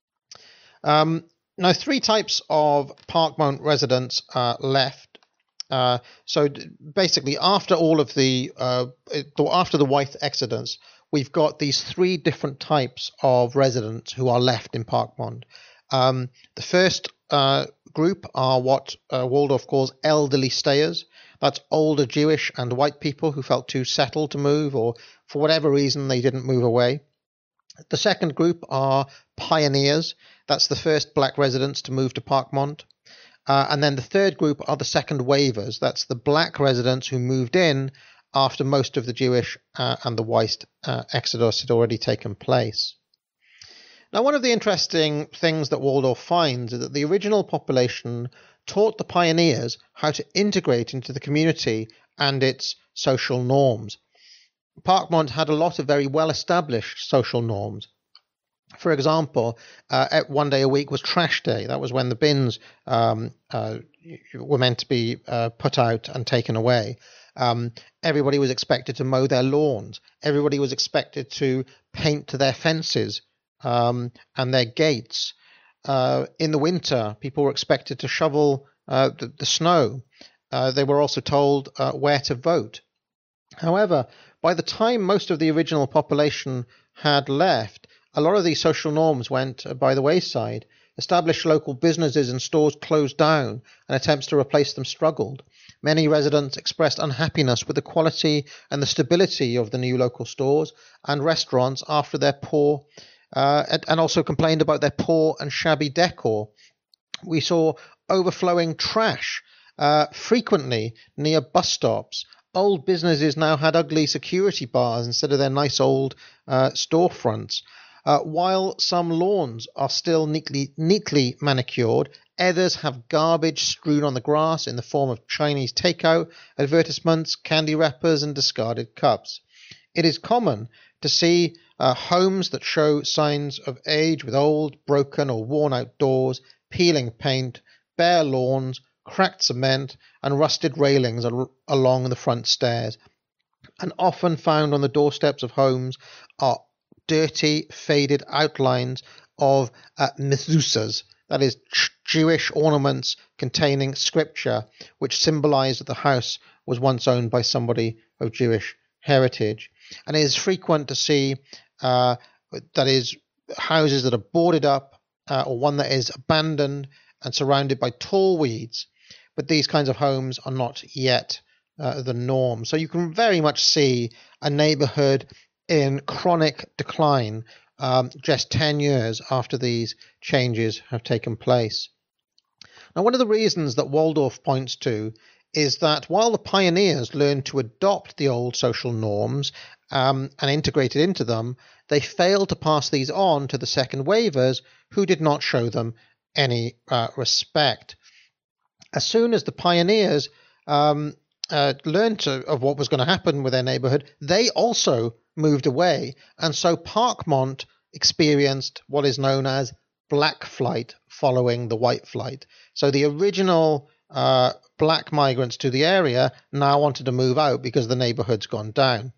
Um, now, three types of Parkmont residents uh, left. Uh, so basically, after all of the uh, after the white exodus, we've got these three different types of residents who are left in Parkmont. Um, the first uh, group are what uh, Waldorf calls elderly stayers. That's older Jewish and white people who felt too settled to move, or for whatever reason they didn't move away. The second group are pioneers. That's the first black residents to move to Parkmont. Uh, and then the third group are the second waivers. That's the black residents who moved in after most of the Jewish uh, and the white uh, exodus had already taken place. Now, one of the interesting things that Waldorf finds is that the original population taught the pioneers how to integrate into the community and its social norms. Parkmont had a lot of very well-established social norms. For example, uh, one day a week was trash day. That was when the bins um, uh, were meant to be uh, put out and taken away. Um, everybody was expected to mow their lawns. Everybody was expected to paint their fences um, and their gates. Uh, in the winter, people were expected to shovel uh, the, the snow. Uh, they were also told uh, where to vote. However, by the time most of the original population had left, a lot of these social norms went by the wayside. Established local businesses and stores closed down, and attempts to replace them struggled. Many residents expressed unhappiness with the quality and the stability of the new local stores and restaurants after their poor, uh, and also complained about their poor and shabby decor. We saw overflowing trash uh, frequently near bus stops. Old businesses now had ugly security bars instead of their nice old uh, storefronts. Uh, while some lawns are still neatly, neatly manicured, others have garbage strewn on the grass in the form of Chinese takeout, advertisements, candy wrappers, and discarded cups. It is common to see uh, homes that show signs of age with old, broken, or worn-out doors, peeling paint, bare lawns, cracked cement, and rusted railings al- along the front stairs. And often found on the doorsteps of homes are dirty, faded outlines of uh, mezuzahs, that is, ch- Jewish ornaments containing scripture, which symbolized that the house was once owned by somebody of Jewish heritage. And it is frequent to see, uh, that is, houses that are boarded up, uh, or one that is abandoned and surrounded by tall weeds. But these kinds of homes are not yet uh, the norm. So you can very much see a neighborhood in chronic decline um, just ten years after these changes have taken place. Now, one of the reasons that Waldorf points to is that while the pioneers learned to adopt the old social norms um, and integrated into them, they failed to pass these on to the second wavers, who did not show them any uh, respect. As soon as the pioneers um, uh, learned to, of what was going to happen with their neighborhood, they also moved away, and so Parkmont experienced what is known as black flight following the white flight. So the original uh, black migrants to the area now wanted to move out because the neighborhood's gone down.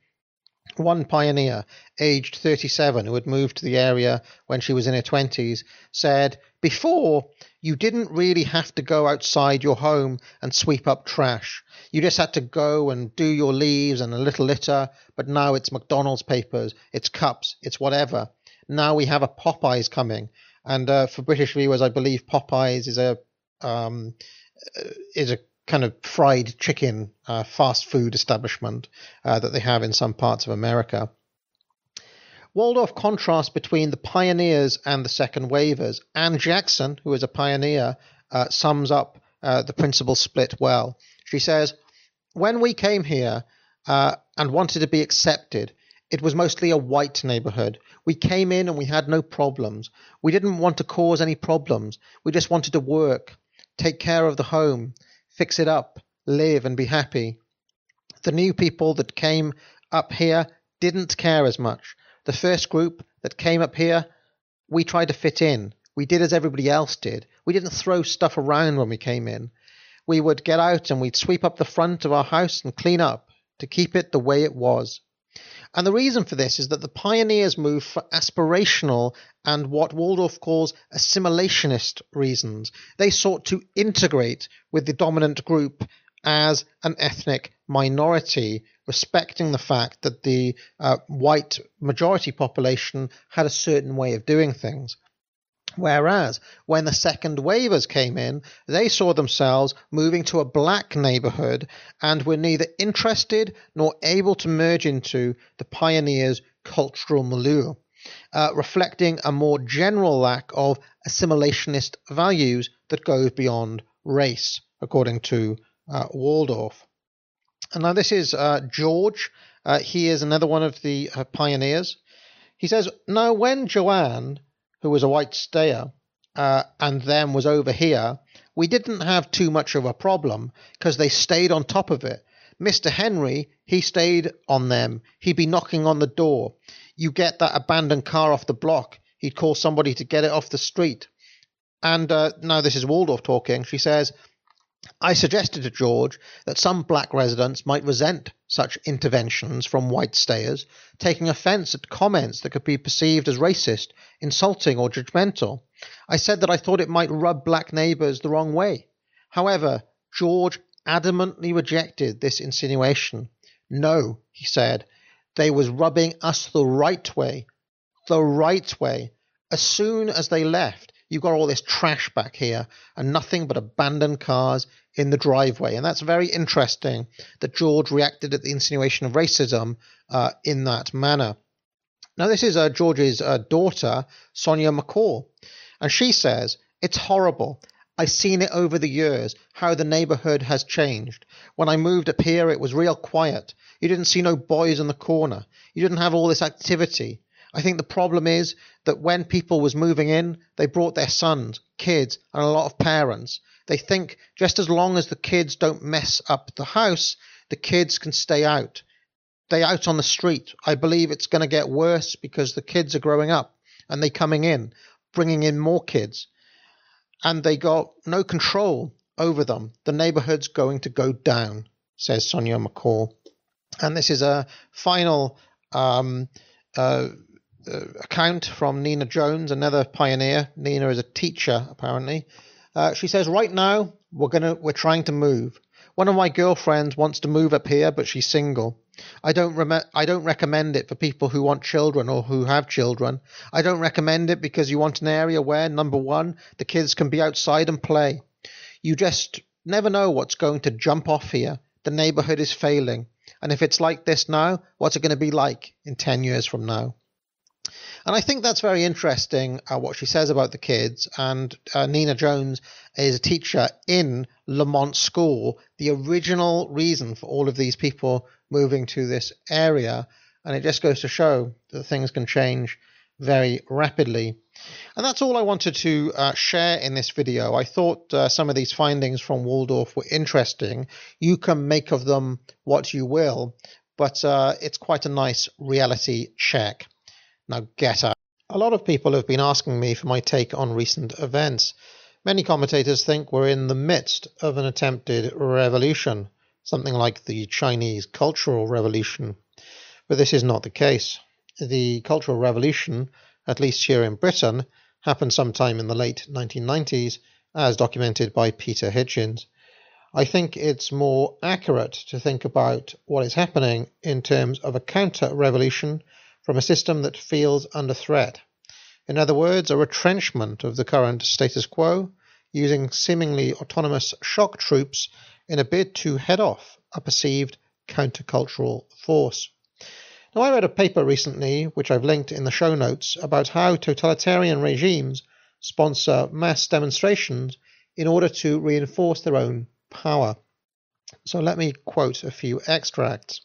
One pioneer, aged thirty-seven, who had moved to the area when she was in her twenties, said, "Before, you didn't really have to go outside your home and sweep up trash. You just had to go and do your leaves and a little litter, but now it's McDonald's papers, it's cups, it's whatever. Now we have a Popeyes coming." And uh, for British viewers, I believe Popeyes is a um, is a kind of fried chicken uh, fast food establishment uh, that they have in some parts of America. Waldorf contrasts between the pioneers and the second wavers. Anne Jackson, who is a pioneer, uh, sums up uh, the principal split well. She says, "When we came here uh, and wanted to be accepted, it was mostly a white neighborhood. We came in and we had no problems. We didn't want to cause any problems. We just wanted to work, take care of the home, fix it up, live and be happy. The new people that came up here didn't care as much. The first group that came up here, we tried to fit in. We did as everybody else did. We didn't throw stuff around when we came in. We would get out and we'd sweep up the front of our house and clean up to keep it the way it was." And the reason for this is that the pioneers moved for aspirational and what Waldorf calls assimilationist reasons. They sought to integrate with the dominant group as an ethnic minority, respecting the fact that the uh, white majority population had a certain way of doing things. Whereas when the second wavers came in, they saw themselves moving to a black neighborhood and were neither interested nor able to merge into the pioneers' cultural milieu, uh, reflecting a more general lack of assimilationist values that goes beyond race, according to uh, Waldorf. And now this is uh, George. Uh, he is another one of the uh, pioneers. He says, "Now when Joanne, who was a white stayer, uh, and then was over here, we didn't have too much of a problem because they stayed on top of it. Mister Henry, he stayed on them. He'd be knocking on the door. You get that abandoned car off the block. He'd call somebody to get it off the street. And uh, now this is Waldorf talking. She says, I suggested to George that some black residents might resent such interventions from white stayers, taking offence at comments that could be perceived as racist, insulting or judgmental. I said that I thought it might rub black neighbours the wrong way. However, George adamantly rejected this insinuation. No, he said, they was rubbing us the right way. The right way. As soon as they left, you got all this trash back here and nothing but abandoned cars in the driveway. And that's very interesting that George reacted at the insinuation of racism uh, in that manner. Now, this is uh, George's uh, daughter, Sonia McCall, and she says, it's horrible. I've seen it over the years, how the neighbourhood has changed. When I moved up here, it was real quiet. You didn't see no boys on the corner. You didn't have all this activity. I think the problem is that when people was moving in, they brought their sons, kids, and a lot of parents. They think just as long as the kids don't mess up the house, the kids can stay out. Stay out on the street. I believe it's going to get worse because the kids are growing up and they coming in, bringing in more kids. And they got no control over them. The neighbourhood's going to go down, says Sonia McCall. And this is a final um, uh, uh, account from Nina Jones, another pioneer. Nina is a teacher, apparently. Uh, she says, right now, we're gonna we're trying to move. One of my girlfriends wants to move up here, but she's single. I don't rem- I don't recommend it for people who want children or who have children. I don't recommend it because you want an area where, number one, the kids can be outside and play. You just never know what's going to jump off here. The neighbourhood is failing. And if it's like this now, what's it going to be like in ten years from now? And I think that's very interesting, uh, what she says about the kids. And uh, Nina Jones is a teacher in Lamont School, the original reason for all of these people moving to this area. And it just goes to show that things can change very rapidly. And that's all I wanted to uh, share in this video. I thought uh, some of these findings from Waldorf were interesting. You can make of them what you will, but uh, it's quite a nice reality check. Now get out. A lot of people have been asking me for my take on recent events. Many commentators think we're in the midst of an attempted revolution, something like the Chinese Cultural Revolution. But this is not the case. The Cultural Revolution, at least here in Britain, happened sometime in the late nineteen nineties, as documented by Peter Hitchens. I think it's more accurate to think about what is happening in terms of a counter-revolution from a system that feels under threat. In other words, a retrenchment of the current status quo, using seemingly autonomous shock troops in a bid to head off a perceived countercultural force. Now, I read a paper recently, which I've linked in the show notes, about how totalitarian regimes sponsor mass demonstrations in order to reinforce their own power. So let me quote a few extracts.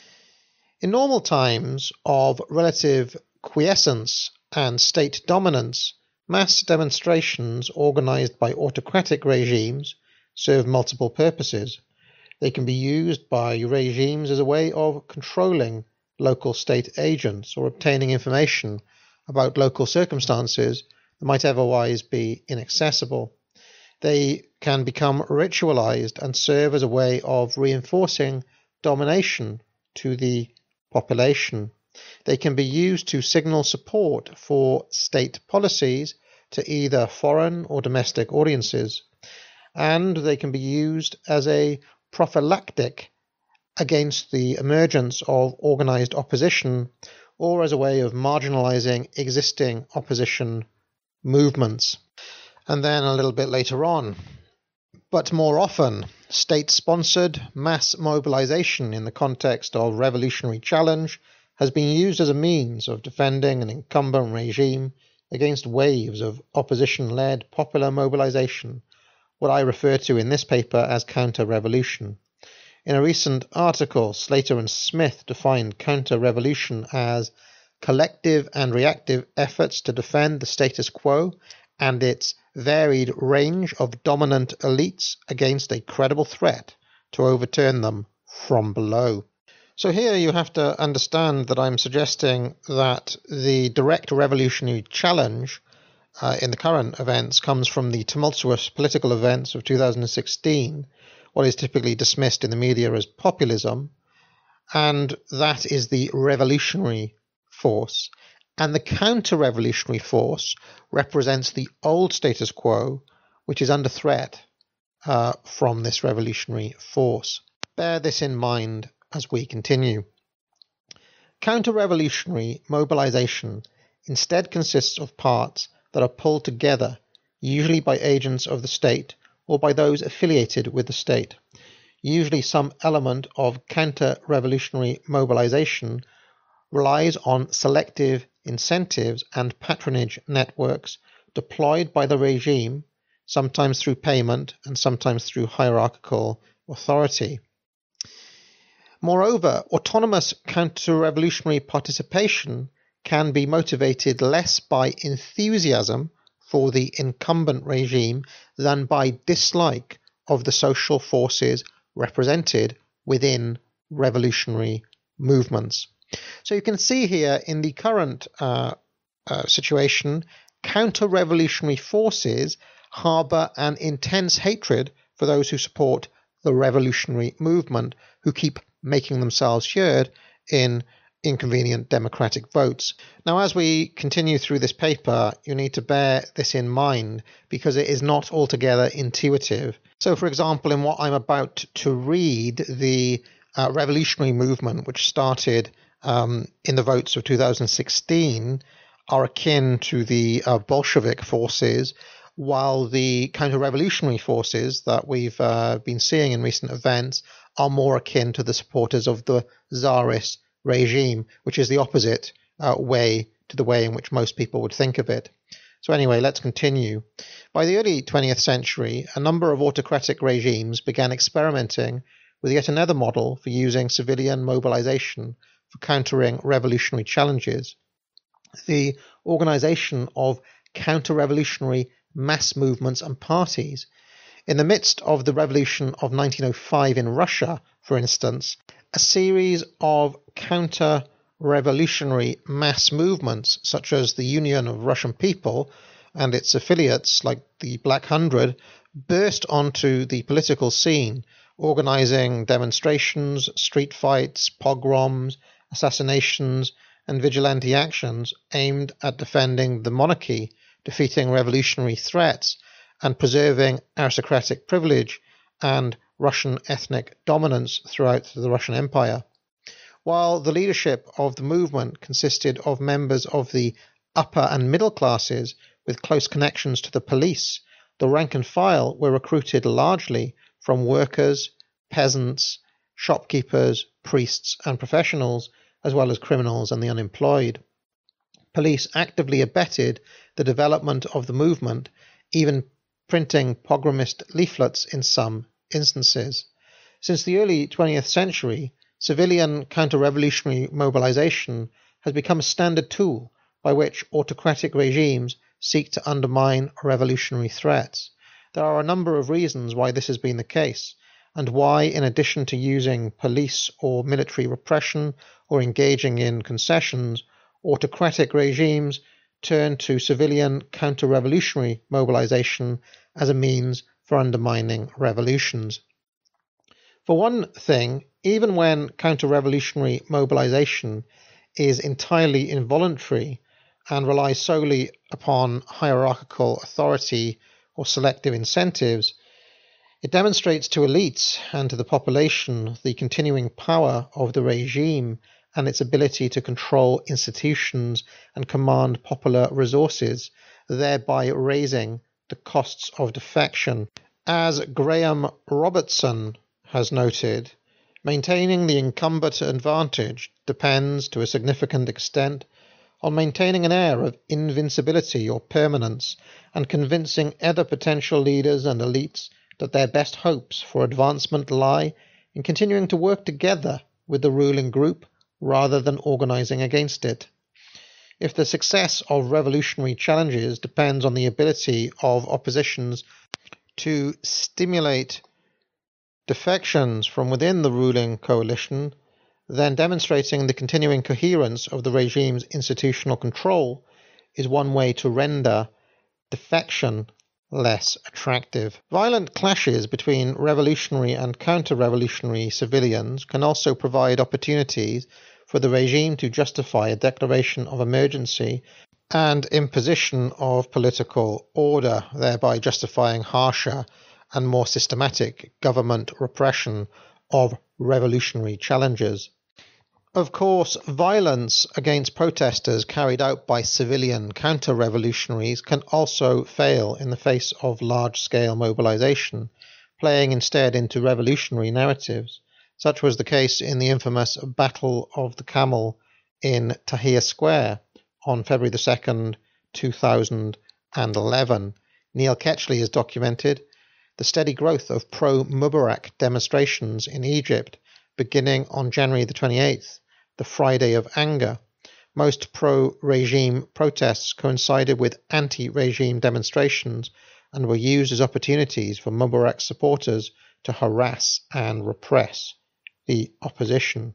In normal times of relative quiescence and state dominance, mass demonstrations organized by autocratic regimes serve multiple purposes. They can be used by regimes as a way of controlling local state agents or obtaining information about local circumstances that might otherwise be inaccessible. They can become ritualized and serve as a way of reinforcing domination to the population. They can be used to signal support for state policies to either foreign or domestic audiences, and they can be used as a prophylactic against the emergence of organized opposition or as a way of marginalizing existing opposition movements. And then a little bit later on, but more often, state-sponsored mass mobilization in the context of revolutionary challenge has been used as a means of defending an incumbent regime against waves of opposition-led popular mobilization, what I refer to in this paper as counter-revolution. In a recent article, Slater and Smith defined counter-revolution as collective and reactive efforts to defend the status quo and its varied range of dominant elites against a credible threat to overturn them from below. So here you have to understand that I'm suggesting that the direct revolutionary challenge uh, in the current events comes from the tumultuous political events of two thousand sixteen, what is typically dismissed in the media as populism, and that is the revolutionary force. And the counter-revolutionary force represents the old status quo, which is under threat uh, from this revolutionary force. Bear this in mind as we continue. Counter-revolutionary mobilization instead consists of parts that are pulled together, usually by agents of the state or by those affiliated with the state. Usually some element of counter-revolutionary mobilization relies on selective incentives and patronage networks deployed by the regime, sometimes through payment and sometimes through hierarchical authority. Moreover, autonomous counter-revolutionary participation can be motivated less by enthusiasm for the incumbent regime than by dislike of the social forces represented within revolutionary movements. So you can see here in the current uh, uh, situation, counter-revolutionary forces harbour an intense hatred for those who support the revolutionary movement, who keep making themselves heard in inconvenient democratic votes. Now, as we continue through this paper, you need to bear this in mind because it is not altogether intuitive. So, for example, in what I'm about to read, the uh, revolutionary movement, which started um, in the votes of two thousand sixteen, are akin to the uh, Bolshevik forces, while the counter-revolutionary forces that we've uh, been seeing in recent events are more akin to the supporters of the Tsarist regime, which is the opposite uh, way to the way in which most people would think of it. So anyway, let's continue. By the early twentieth century, a number of autocratic regimes began experimenting with yet another model for using civilian mobilization for countering revolutionary challenges: the organization of counter-revolutionary mass movements and parties. In the midst of the revolution of nineteen oh five in Russia, for instance, a series of counter-revolutionary mass movements, such as the Union of Russian People and its affiliates like the Black Hundred, burst onto the political scene, organizing demonstrations, street fights, pogroms, assassinations, and vigilante actions aimed at defending the monarchy, defeating revolutionary threats, and preserving aristocratic privilege and Russian ethnic dominance throughout the Russian Empire. While the leadership of the movement consisted of members of the upper and middle classes with close connections to the police, the rank and file were recruited largely from workers, peasants, shopkeepers, priests, and professionals, as well as criminals and the unemployed. Police actively abetted the development of the movement, even printing pogromist leaflets in some instances. Since the early twentieth century, civilian counter-revolutionary mobilization has become a standard tool by which autocratic regimes seek to undermine revolutionary threats. There are a number of reasons why this has been the case, and why, in addition to using police or military repression or engaging in concessions, autocratic regimes turn to civilian counter-revolutionary mobilization as a means for undermining revolutions. For one thing, even when counter-revolutionary mobilization is entirely involuntary and relies solely upon hierarchical authority or selective incentives, it demonstrates to elites and to the population the continuing power of the regime and its ability to control institutions and command popular resources, thereby raising the costs of defection. As Graham Robertson has noted, maintaining the incumbent advantage depends to a significant extent on maintaining an air of invincibility or permanence and convincing other potential leaders and elites that their best hopes for advancement lie in continuing to work together with the ruling group rather than organizing against it. If the success of revolutionary challenges depends on the ability of oppositions to stimulate defections from within the ruling coalition, then demonstrating the continuing coherence of the regime's institutional control is one way to render defection less attractive. Violent clashes between revolutionary and counter-revolutionary civilians can also provide opportunities for the regime to justify a declaration of emergency and imposition of political order, thereby justifying harsher and more systematic government repression of revolutionary challenges. Of course, violence against protesters carried out by civilian counter-revolutionaries can also fail in the face of large-scale mobilization, playing instead into revolutionary narratives. Such was the case in the infamous Battle of the Camel in Tahrir Square on February the second, two thousand eleven. Neil Ketchley has documented the steady growth of pro-Mubarak demonstrations in Egypt beginning on January the twenty-eighth, the Friday of Anger. Most pro-regime protests coincided with anti-regime demonstrations and were used as opportunities for Mubarak supporters to harass and repress the opposition.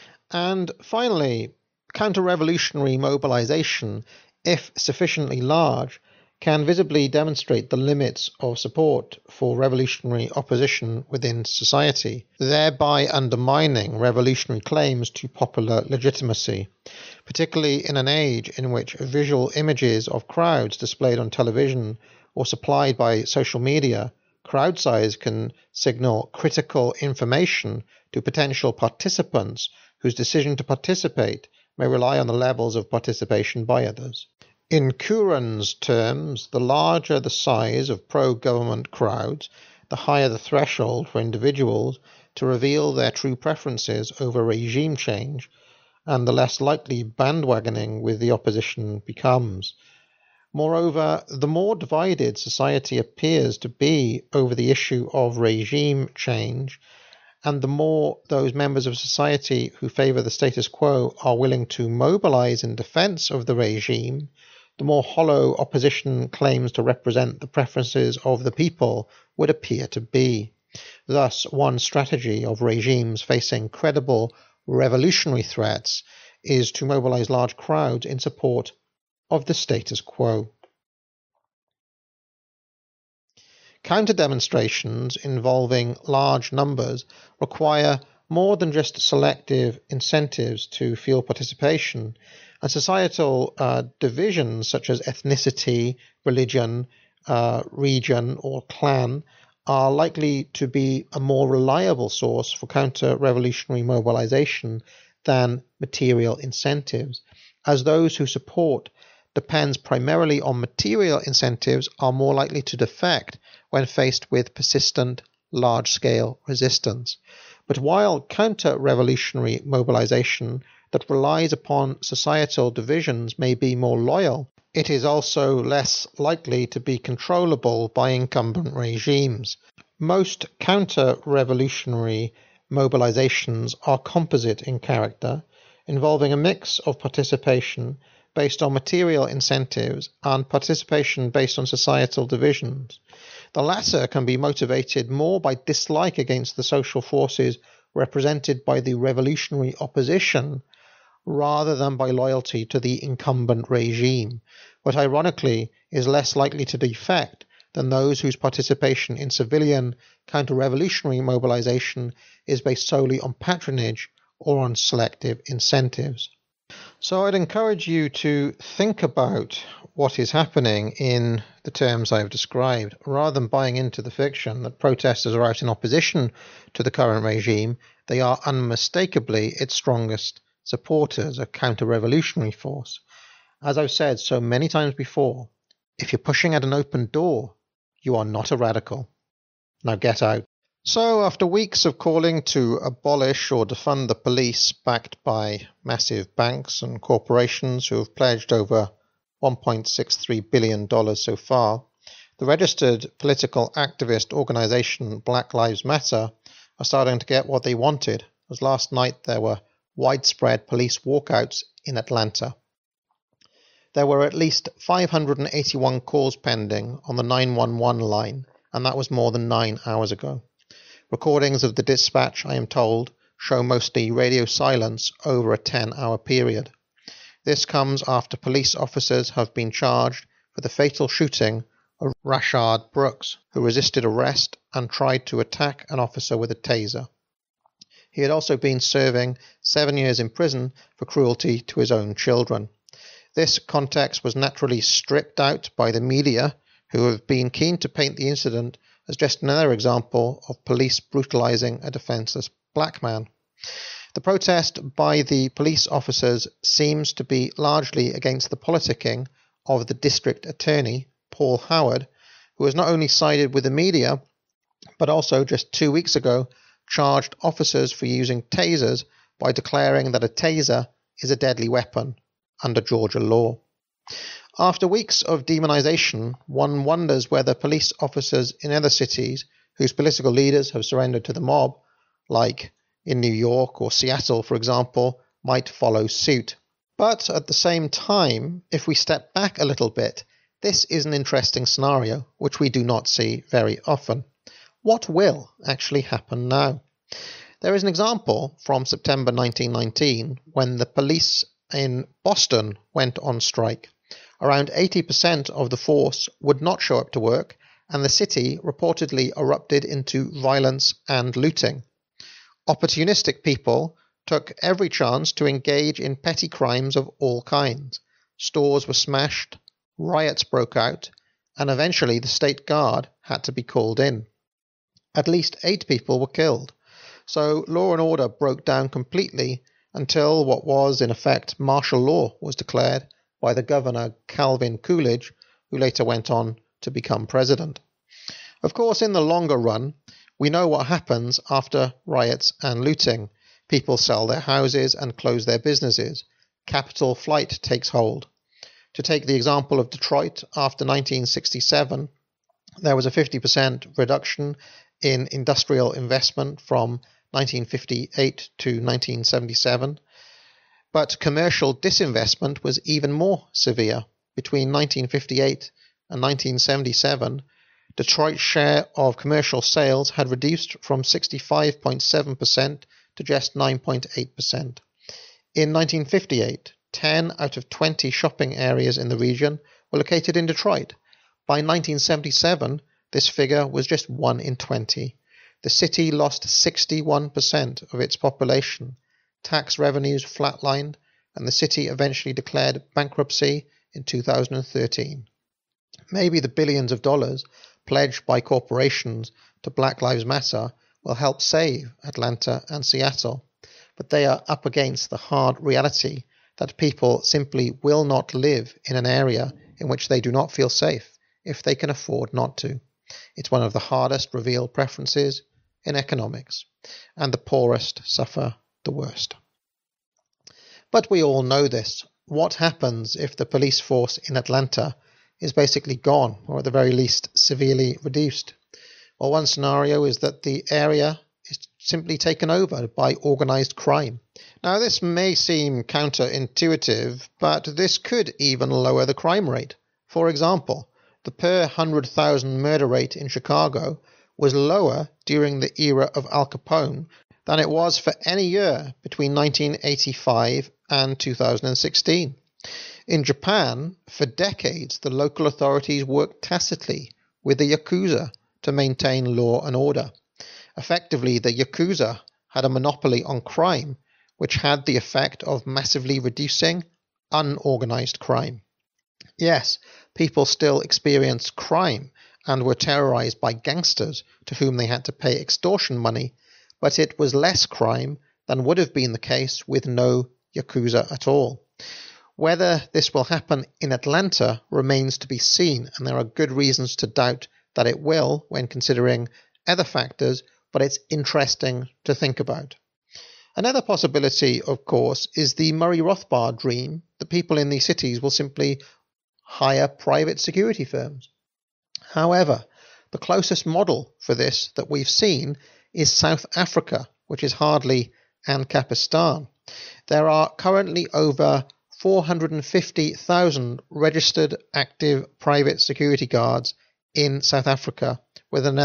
And finally, counter-revolutionary mobilization, if sufficiently large, can visibly demonstrate the limits of support for revolutionary opposition within society, thereby undermining revolutionary claims to popular legitimacy. Particularly in an age in which visual images of crowds displayed on television or supplied by social media, crowd size can signal critical information to potential participants whose decision to participate may rely on the levels of participation by others. In Curran's terms, the larger the size of pro-government crowds, the higher the threshold for individuals to reveal their true preferences over regime change, and the less likely bandwagoning with the opposition becomes. Moreover, the more divided society appears to be over the issue of regime change, and the more those members of society who favour the status quo are willing to mobilise in defence of the regime, the more hollow opposition claims to represent the preferences of the people would appear to be. Thus, one strategy of regimes facing credible revolutionary threats is to mobilize large crowds in support of the status quo. Counter-demonstrations involving large numbers require more than just selective incentives to fuel participation, and societal uh, divisions such as ethnicity, religion, uh, region, or clan are likely to be a more reliable source for counter-revolutionary mobilization than material incentives, as those who support depends primarily on material incentives are more likely to defect when faced with persistent large-scale resistance. But while counter-revolutionary mobilization that relies upon societal divisions may be more loyal, it is also less likely to be controllable by incumbent regimes. Most counter-revolutionary mobilizations are composite in character, involving a mix of participation based on material incentives and participation based on societal divisions. The latter can be motivated more by dislike against the social forces represented by the revolutionary opposition rather than by loyalty to the incumbent regime, but ironically is less likely to defect than those whose participation in civilian counter-revolutionary mobilization is based solely on patronage or on selective incentives. So I'd encourage you to think about what is happening in the terms I have described, rather than buying into the fiction that protesters are out in opposition to the current regime. They are unmistakably its strongest supporters, a counter-revolutionary force. As I've said so many times before, if you're pushing at an open door, you are not a radical. Now get out. So, after weeks of calling to abolish or defund the police, backed by massive banks and corporations who have pledged over one point six three billion dollars so far, the registered political activist organisation Black Lives Matter are starting to get what they wanted, as last night there were widespread police walkouts in Atlanta. There were at least five hundred eighty-one calls pending on the nine one one line, and that was more than nine hours ago. Recordings of the dispatch, I am told, show mostly radio silence over a ten-hour period. This comes after police officers have been charged for the fatal shooting of Rashard Brooks, who resisted arrest and tried to attack an officer with a taser. He had also been serving seven years in prison for cruelty to his own children. This context was naturally stripped out by the media, who have been keen to paint the incident as just another example of police brutalizing a defenseless black man. The protest by the police officers seems to be largely against the politicking of the district attorney, Paul Howard, who has not only sided with the media, but also just two weeks ago charged officers for using tasers by declaring that a taser is a deadly weapon under Georgia law. After weeks of demonization, one wonders whether police officers in other cities whose political leaders have surrendered to the mob, like in New York or Seattle, for example, might follow suit. But at the same time, if we step back a little bit, this is an interesting scenario which we do not see very often. What will actually happen now? There is an example from September nineteen nineteen when the police in Boston went on strike. Around eighty percent of the force would not show up to work, and the city reportedly erupted into violence and looting. Opportunistic people took every chance to engage in petty crimes of all kinds. Stores were smashed, riots broke out, and eventually the state guard had to be called in. At least eight people were killed. So law and order broke down completely until what was in effect martial law was declared by the governor Calvin Coolidge, who later went on to become president. Of course, in the longer run, we know what happens after riots and looting. People sell their houses and close their businesses. Capital flight takes hold. To take the example of Detroit, after nineteen sixty-seven, there was a fifty percent reduction in industrial investment from nineteen fifty-eight to nineteen seventy-seven, but commercial disinvestment was even more severe. Between nineteen fifty-eight and nineteen seventy-seven, Detroit's share of commercial sales had reduced from sixty-five point seven percent to just nine point eight percent. In nineteen fifty-eight, ten out of twenty shopping areas in the region were located in Detroit. By nineteen seventy-seven, this figure was just one in twenty. The city lost sixty-one percent of its population. Tax revenues flatlined, and the city eventually declared bankruptcy in two thousand thirteen. Maybe the billions of dollars pledged by corporations to Black Lives Matter will help save Atlanta and Seattle, but they are up against the hard reality that people simply will not live in an area in which they do not feel safe if they can afford not to. It's one of the hardest revealed preferences in economics, and the poorest suffer the worst. But we all know this. What happens if the police force in Atlanta is basically gone, or at the very least severely reduced? Well, one scenario is that the area is simply taken over by organized crime. Now, this may seem counterintuitive, but this could even lower the crime rate. For example, the per one hundred thousand murder rate in Chicago was lower during the era of Al Capone than it was for any year between nineteen eighty-five and two thousand sixteen. In Japan, for decades, the local authorities worked tacitly with the Yakuza to maintain law and order. Effectively, the Yakuza had a monopoly on crime, which had the effect of massively reducing unorganized crime. Yes, people still experienced crime and were terrorized by gangsters to whom they had to pay extortion money, but it was less crime than would have been the case with no Yakuza at all. Whether this will happen in Atlanta remains to be seen, and there are good reasons to doubt that it will when considering other factors, but it's interesting to think about. Another possibility, of course, is the Murray Rothbard dream that people in these cities will simply hire private security firms. However, the closest model for this that we've seen is South Africa, which is hardly Ancapistan. There are currently over four hundred fifty thousand registered active private security guards in South Africa, with another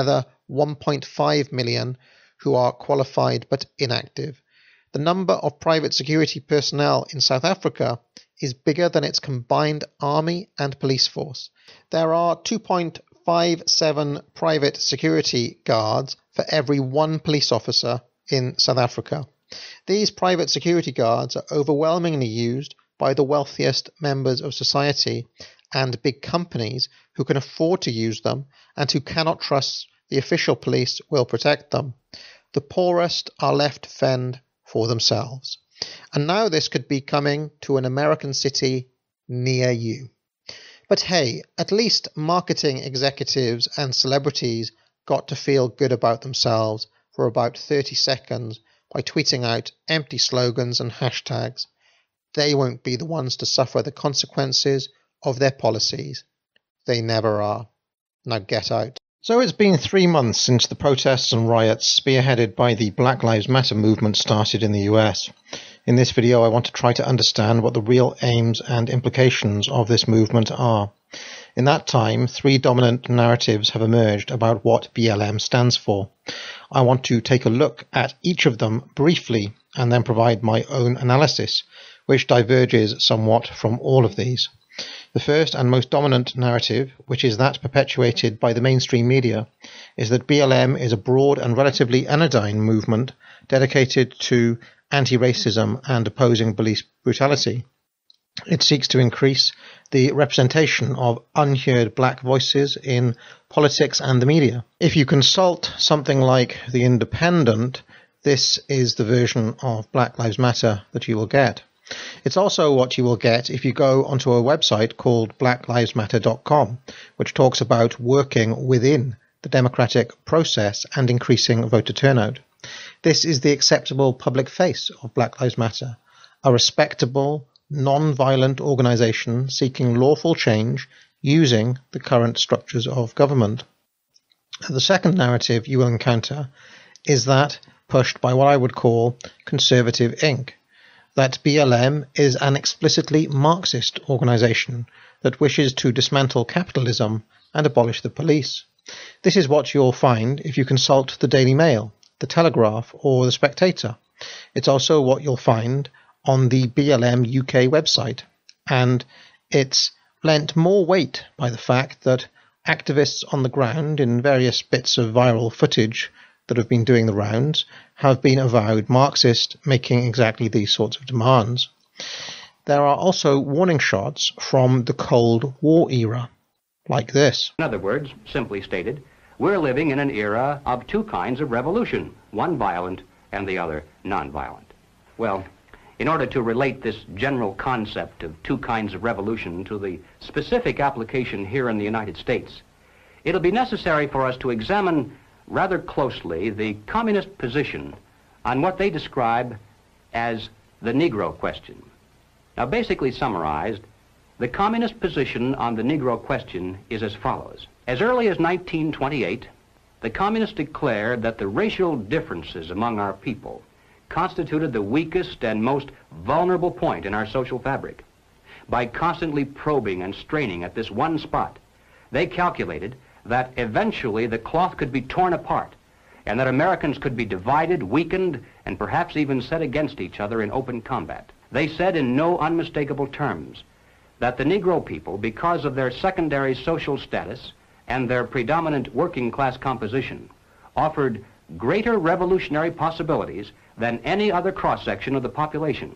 one point five million who are qualified but inactive. The number of private security personnel in South Africa is bigger than its combined army and police force. There are two point five seven private security guards for every one police officer in South Africa. These private security guards are overwhelmingly used by the wealthiest members of society and big companies who can afford to use them and who cannot trust the official police will protect them. The poorest are left to fend for themselves. And now this could be coming to an American city near you. But hey, at least marketing executives and celebrities got to feel good about themselves for about thirty seconds by tweeting out empty slogans and hashtags. They won't be the ones to suffer the consequences of their policies. They never are. Now get out. So it's been three months since the protests and riots spearheaded by the Black Lives Matter movement started in the U S. In this video, I want to try to understand what the real aims and implications of this movement are. In that time, three dominant narratives have emerged about what B L M stands for. I want to take a look at each of them briefly and then provide my own analysis, which diverges somewhat from all of these. The first and most dominant narrative, which is that perpetuated by the mainstream media, is that B L M is a broad and relatively anodyne movement dedicated to anti-racism and opposing police brutality. It seeks to increase the representation of unheard black voices in politics and the media. If you consult something like The Independent, this is the version of Black Lives Matter that you will get. It's also what you will get if you go onto a website called black lives matter dot com, which talks about working within the democratic process and increasing voter turnout. This is the acceptable public face of Black Lives Matter, a respectable, non-violent organisation seeking lawful change using the current structures of government. The second narrative you will encounter is that pushed by what I would call Conservative Incorporated, that B L M is an explicitly Marxist organisation that wishes to dismantle capitalism and abolish the police. This is what you'll find if you consult the Daily Mail, the Telegraph or the Spectator. It's also what you'll find on the B L M U K website, and it's lent more weight by the fact that activists on the ground in various bits of viral footage that have been doing the rounds have been avowed Marxist, making exactly these sorts of demands. There are also warning shots from the Cold War era, like this. In other words, simply stated, we're living in an era of two kinds of revolution, one violent and the other non-violent. Well, in order to relate this general concept of two kinds of revolution to the specific application here in the United States, it'll be necessary for us to examine rather closely the communist position on what they describe as the Negro question. Now, basically summarized, the communist position on the Negro question is as follows. As early as nineteen twenty-eight, the communists declared that the racial differences among our people constituted the weakest and most vulnerable point in our social fabric. By constantly probing and straining at this one spot, they calculated that eventually the cloth could be torn apart and that Americans could be divided, weakened, and perhaps even set against each other in open combat. They said in no unmistakable terms that the Negro people, because of their secondary social status and their predominant working class composition, offered greater revolutionary possibilities than any other cross-section of the population.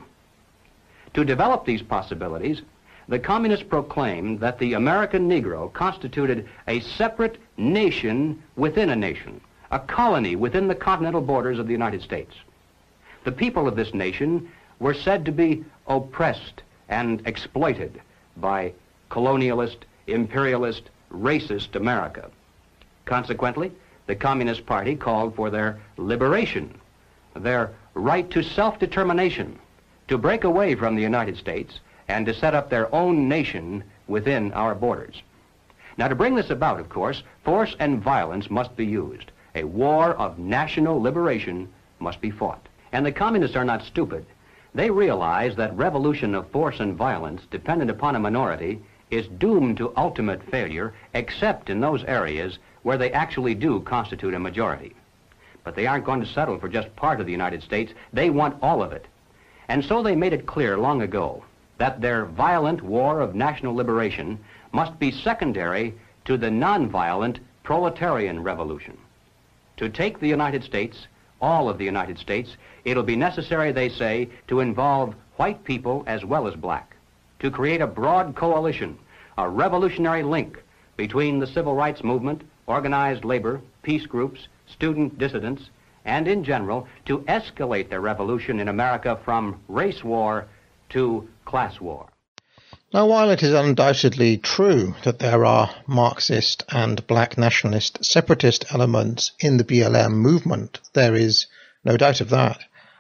To develop these possibilities, the communists proclaimed that the American Negro constituted a separate nation within a nation, a colony within the continental borders of the United States. The people of this nation were said to be oppressed and exploited by colonialist, imperialist, racist America. Consequently, the Communist Party called for their liberation, their right to self-determination, to break away from the United States and to set up their own nation within our borders. Now, to bring this about, of course, force and violence must be used. A war of national liberation must be fought. And the communists are not stupid. They realize that revolution of force and violence dependent upon a minority is doomed to ultimate failure, except in those areas where they actually do constitute a majority. But they aren't going to settle for just part of the United States. They want all of it. And so they made it clear long ago that their violent war of national liberation must be secondary to the nonviolent proletarian revolution. To take the United States, all of the United States, it'll be necessary, they say, to involve white people as well as black, to create a broad coalition, a revolutionary link between the civil rights movement, organized labor, peace groups, student dissidents, and in general, to escalate the revolution in America from race war to class war. Now, while it is undoubtedly true that there are Marxist and black nationalist separatist elements in the B L M movement, there is no doubt of that,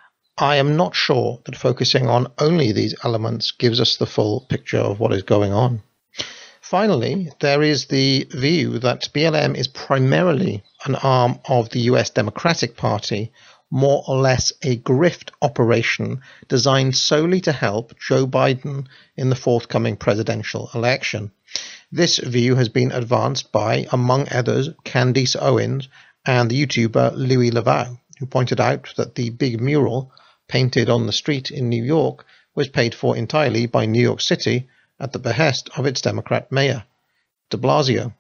I am not sure that focusing on only these elements gives us the full picture of what is going on. Finally, there is the view that B L M is primarily an arm of the U S Democratic Party, more or less a grift operation designed solely to help Joe Biden in the forthcoming presidential election. This view has been advanced by, among others, Candace Owens and the YouTuber Louis Lavaux, who pointed out that the big mural painted on the street in New York was paid for entirely by New York City at the behest of its Democrat mayor, de Blasio.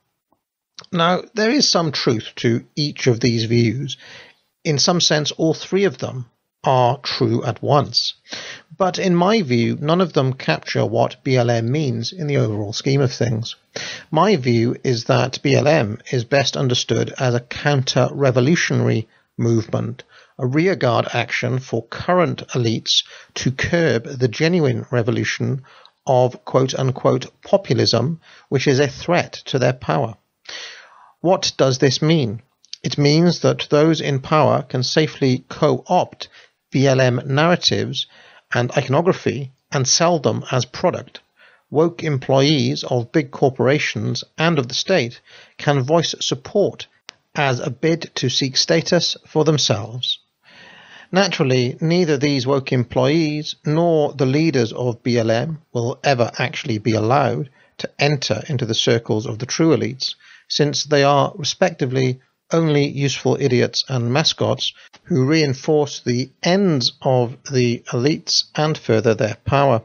Now, there is some truth to each of these views. In some sense, all three of them are true at once. But in my view, none of them capture what B L M means in the overall scheme of things. My view is that B L M is best understood as a counter-revolutionary movement, a rearguard action for current elites to curb the genuine revolution of quote-unquote populism, which is a threat to their power. What does this mean? It means that those in power can safely co-opt B L M narratives and iconography and sell them as product. Woke employees of big corporations and of the state can voice support as a bid to seek status for themselves. Naturally, neither these woke employees nor the leaders of B L M will ever actually be allowed to enter into the circles of the true elites, since they are respectively only useful idiots and mascots who reinforce the ends of the elites and further their power.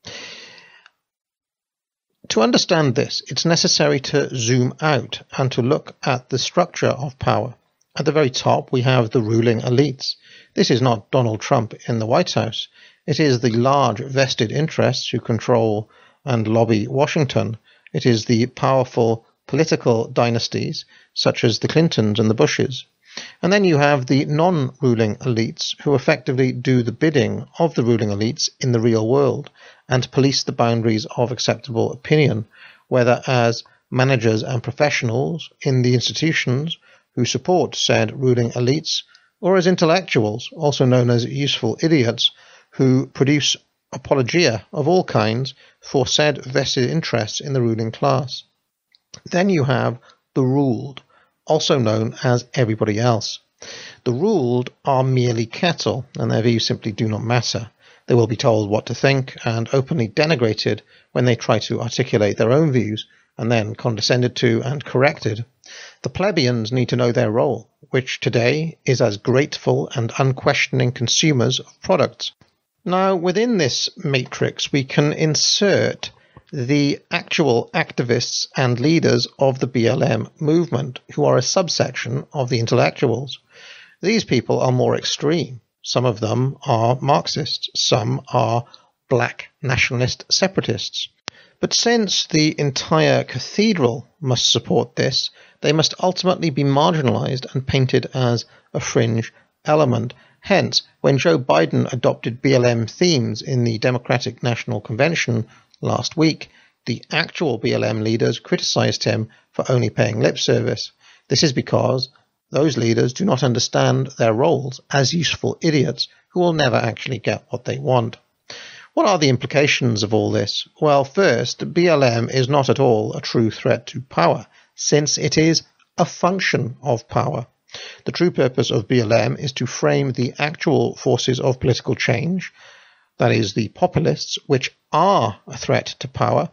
To understand this, it's necessary to zoom out and to look at the structure of power. At the very top, we have the ruling elites. This is not Donald Trump in the White House. It is the large vested interests who control and lobby Washington. It is the powerful political dynasties, such as the Clintons and the Bushes. And then you have the non-ruling elites who effectively do the bidding of the ruling elites in the real world and police the boundaries of acceptable opinion, whether as managers and professionals in the institutions who support said ruling elites, or as intellectuals, also known as useful idiots, who produce apologia of all kinds for said vested interests in the ruling class. Then you have the ruled, also known as everybody else. The ruled are merely cattle, and their views simply do not matter. They will be told what to think and openly denigrated when they try to articulate their own views, and then condescended to and corrected. The plebeians need to know their role, which today is as grateful and unquestioning consumers of products. Now, within this matrix, we can insert the actual activists and leaders of the B L M movement, who are a subsection of the intellectuals. These people are more extreme. Some of them are Marxists, some are black nationalist separatists. But since the entire cathedral must support this, they must ultimately be marginalized and painted as a fringe element. Hence, when Joe Biden adopted B L M themes in the Democratic National Convention last week, the actual B L M leaders criticized him for only paying lip service. This is because those leaders do not understand their roles as useful idiots who will never actually get what they want. What are the implications of all this? Well, first, B L M is not at all a true threat to power, since it is a function of power. The true purpose of B L M is to frame the actual forces of political change, that is, the populists, which are a threat to power,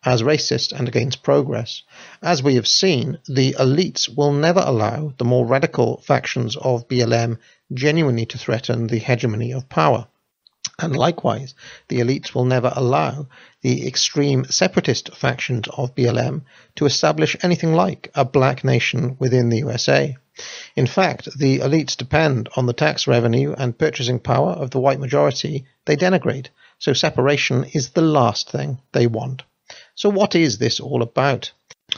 as racist and against progress. As we have seen, the elites will never allow the more radical factions of B L M genuinely to threaten the hegemony of power. And likewise, the elites will never allow the extreme separatist factions of B L M to establish anything like a black nation within the U S A. In fact, the elites depend on the tax revenue and purchasing power of the white majority they denigrate, so separation is the last thing they want. So what is this all about?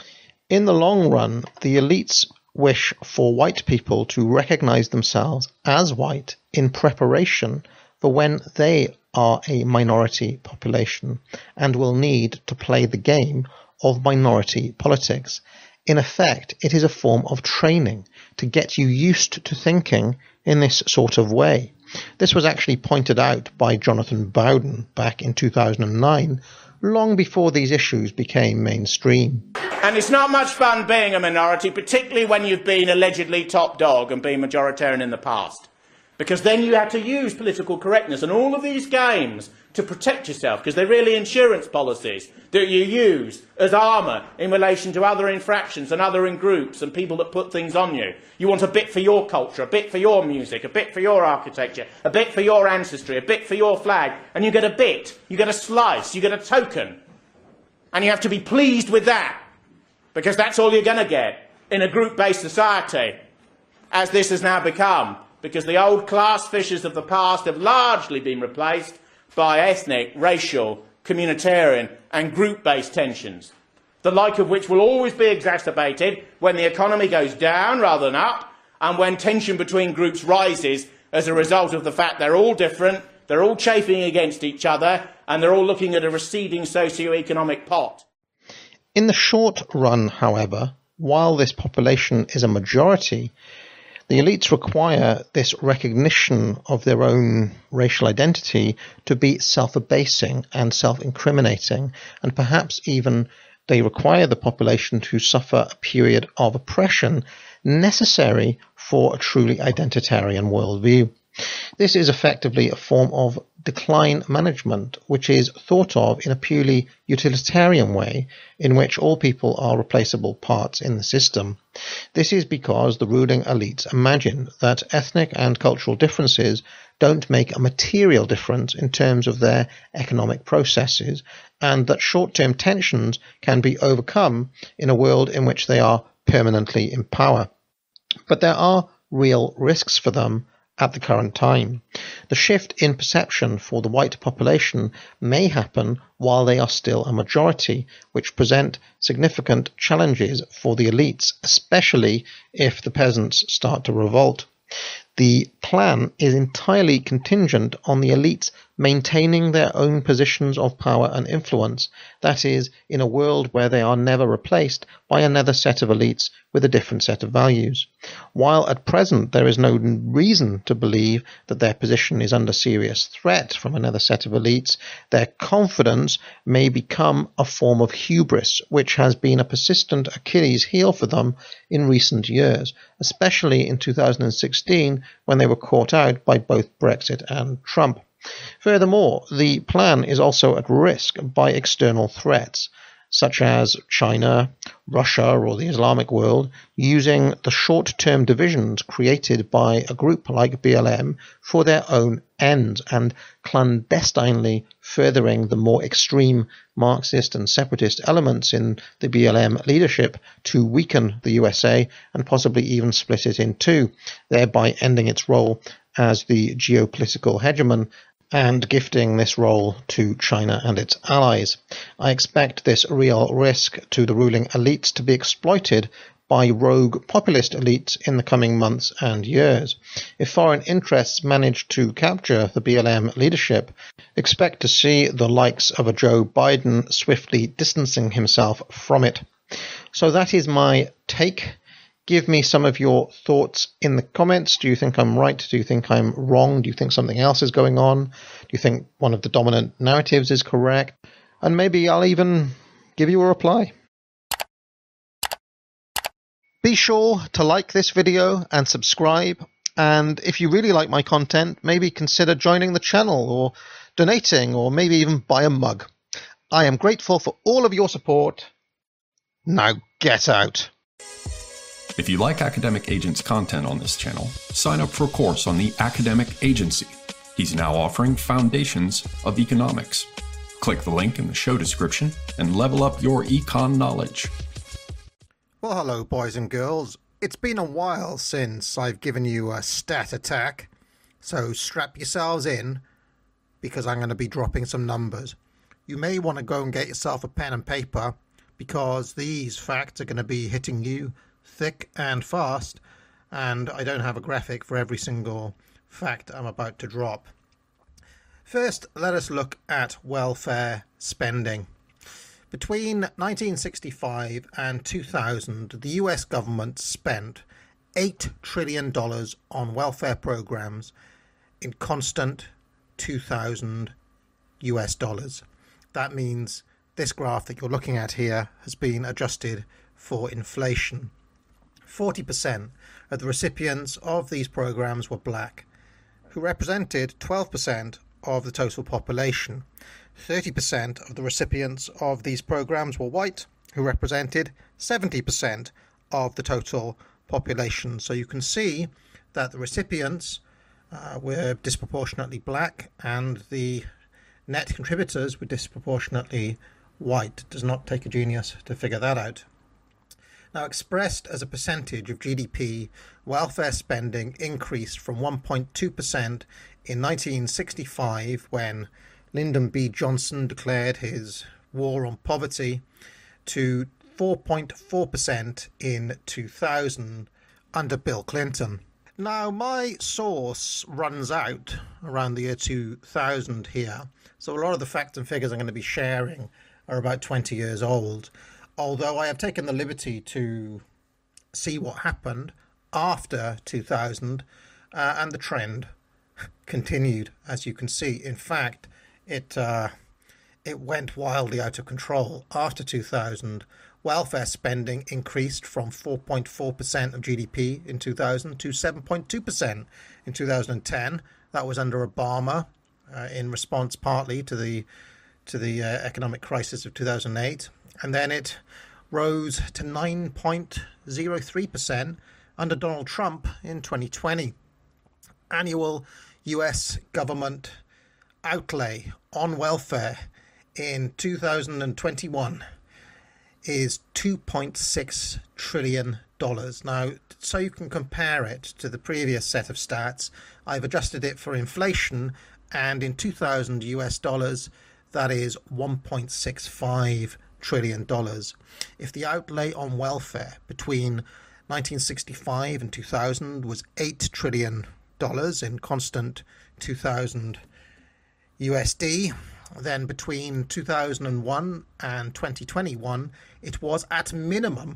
In the long run, the elites wish for white people to recognize themselves as white in preparation for when they are a minority population and will need to play the game of minority politics. In effect, it is a form of training to get you used to thinking in this sort of way. This was actually pointed out by Jonathan Bowden back in two thousand nine, long before these issues became mainstream. And it's not much fun being a minority, particularly when you've been allegedly top dog and been majoritarian in the past. Because then you have to use political correctness and all of these games to protect yourself, because they're really insurance policies that you use as armour in relation to other infractions and other in groups and people that put things on you. You want a bit for your culture, a bit for your music, a bit for your architecture, a bit for your ancestry, a bit for your flag, and you get a bit, you get a slice, you get a token. And you have to be pleased with that, because that's all you're going to get in a group-based society, as this has now become. Because the old class fissures of the past have largely been replaced by ethnic, racial, communitarian and group-based tensions, the like of which will always be exacerbated when the economy goes down rather than up, and when tension between groups rises as a result of the fact they're all different, they're all chafing against each other, and they're all looking at a receding socio-economic pot. In the short run, however, while this population is a majority, the elites require this recognition of their own racial identity to be self-abasing and self-incriminating, and perhaps even they require the population to suffer a period of oppression necessary for a truly identitarian worldview. This is effectively a form of decline management, which is thought of in a purely utilitarian way, in which all people are replaceable parts in the system. This is because the ruling elites imagine that ethnic and cultural differences don't make a material difference in terms of their economic processes, and that short-term tensions can be overcome in a world in which they are permanently in power. But there are real risks for them at the current time. The shift in perception for the white population may happen while they are still a majority, which present significant challenges for the elites, especially if the peasants start to revolt. The plan is entirely contingent on the elites maintaining their own positions of power and influence, that is, in a world where they are never replaced by another set of elites with a different set of values. While at present there is no reason to believe that their position is under serious threat from another set of elites, their confidence may become a form of hubris, which has been a persistent Achilles heel for them in recent years, especially in two thousand sixteen when they were caught out by both Brexit and Trump. Furthermore, the plan is also at risk by external threats, such as China, Russia, or the Islamic world, using the short-term divisions created by a group like B L M for their own ends and clandestinely furthering the more extreme Marxist and separatist elements in the B L M leadership to weaken the U S A and possibly even split it in two, thereby ending its role as the geopolitical hegemon and gifting this role to China and its allies. I expect this real risk to the ruling elites to be exploited by rogue populist elites in the coming months and years. If foreign interests manage to capture the B L M leadership, expect to see the likes of a Joe Biden swiftly distancing himself from it. So that is my take. Give me some of your thoughts in the comments. Do you think I'm right? Do you think I'm wrong? Do you think something else is going on? Do you think one of the dominant narratives is correct? And maybe I'll even give you a reply. Be sure to like this video and subscribe. And if you really like my content, maybe consider joining the channel or donating or maybe even buy a mug. I am grateful for all of your support. Now get out. If you like Academic Agent's content on this channel, sign up for a course on the Academic Agency. He's now offering Foundations of Economics. Click the link in the show description and level up your econ knowledge. Well, hello, boys and girls. It's been a while since I've given you a stat attack, so strap yourselves in, because I'm going to be dropping some numbers. You may want to go and get yourself a pen and paper, because these facts are going to be hitting you thick and fast, and I don't have a graphic for every single fact I'm about to drop. First, let us look at welfare spending. Between nineteen sixty-five and two thousand, the U S government spent eight trillion dollars on welfare programs in constant two thousand U S dollars. That means this graph that you're looking at here has been adjusted for inflation. forty percent of the recipients of these programs were black, who represented twelve percent of the total population. thirty percent of the recipients of these programs were white, who represented seventy percent of the total population. So you can see that the recipients uh, were disproportionately black and the net contributors were disproportionately white. It does not take a genius to figure that out. Now, expressed as a percentage of G D P, welfare spending increased from one point two percent in nineteen sixty-five, when Lyndon B. Johnson declared his war on poverty, to four point four percent in two thousand under Bill Clinton. Now, my source runs out around the year two thousand here, so a lot of the facts and figures I'm going to be sharing are about twenty years old, although I have taken the liberty to see what happened after two thousand, uh, and the trend continued, as you can see. In fact, it uh, it went wildly out of control. After two thousand, welfare spending increased from four point four percent of G D P in two thousand to seven point two percent in two thousand ten. That was under Obama, uh, in response partly to the to the uh, economic crisis of two thousand eight. And then it rose to nine point zero three percent under Donald Trump in twenty twenty. Annual U S government outlay on welfare in two thousand twenty-one is two point six trillion dollars. Now, so you can compare it to the previous set of stats, I've adjusted it for inflation, and in two thousand U S dollars, that is one point six five trillion dollars. If the outlay on welfare between nineteen sixty-five and two thousand was eight trillion dollars in constant two thousand U S D, then between two thousand one and twenty twenty-one, it was at minimum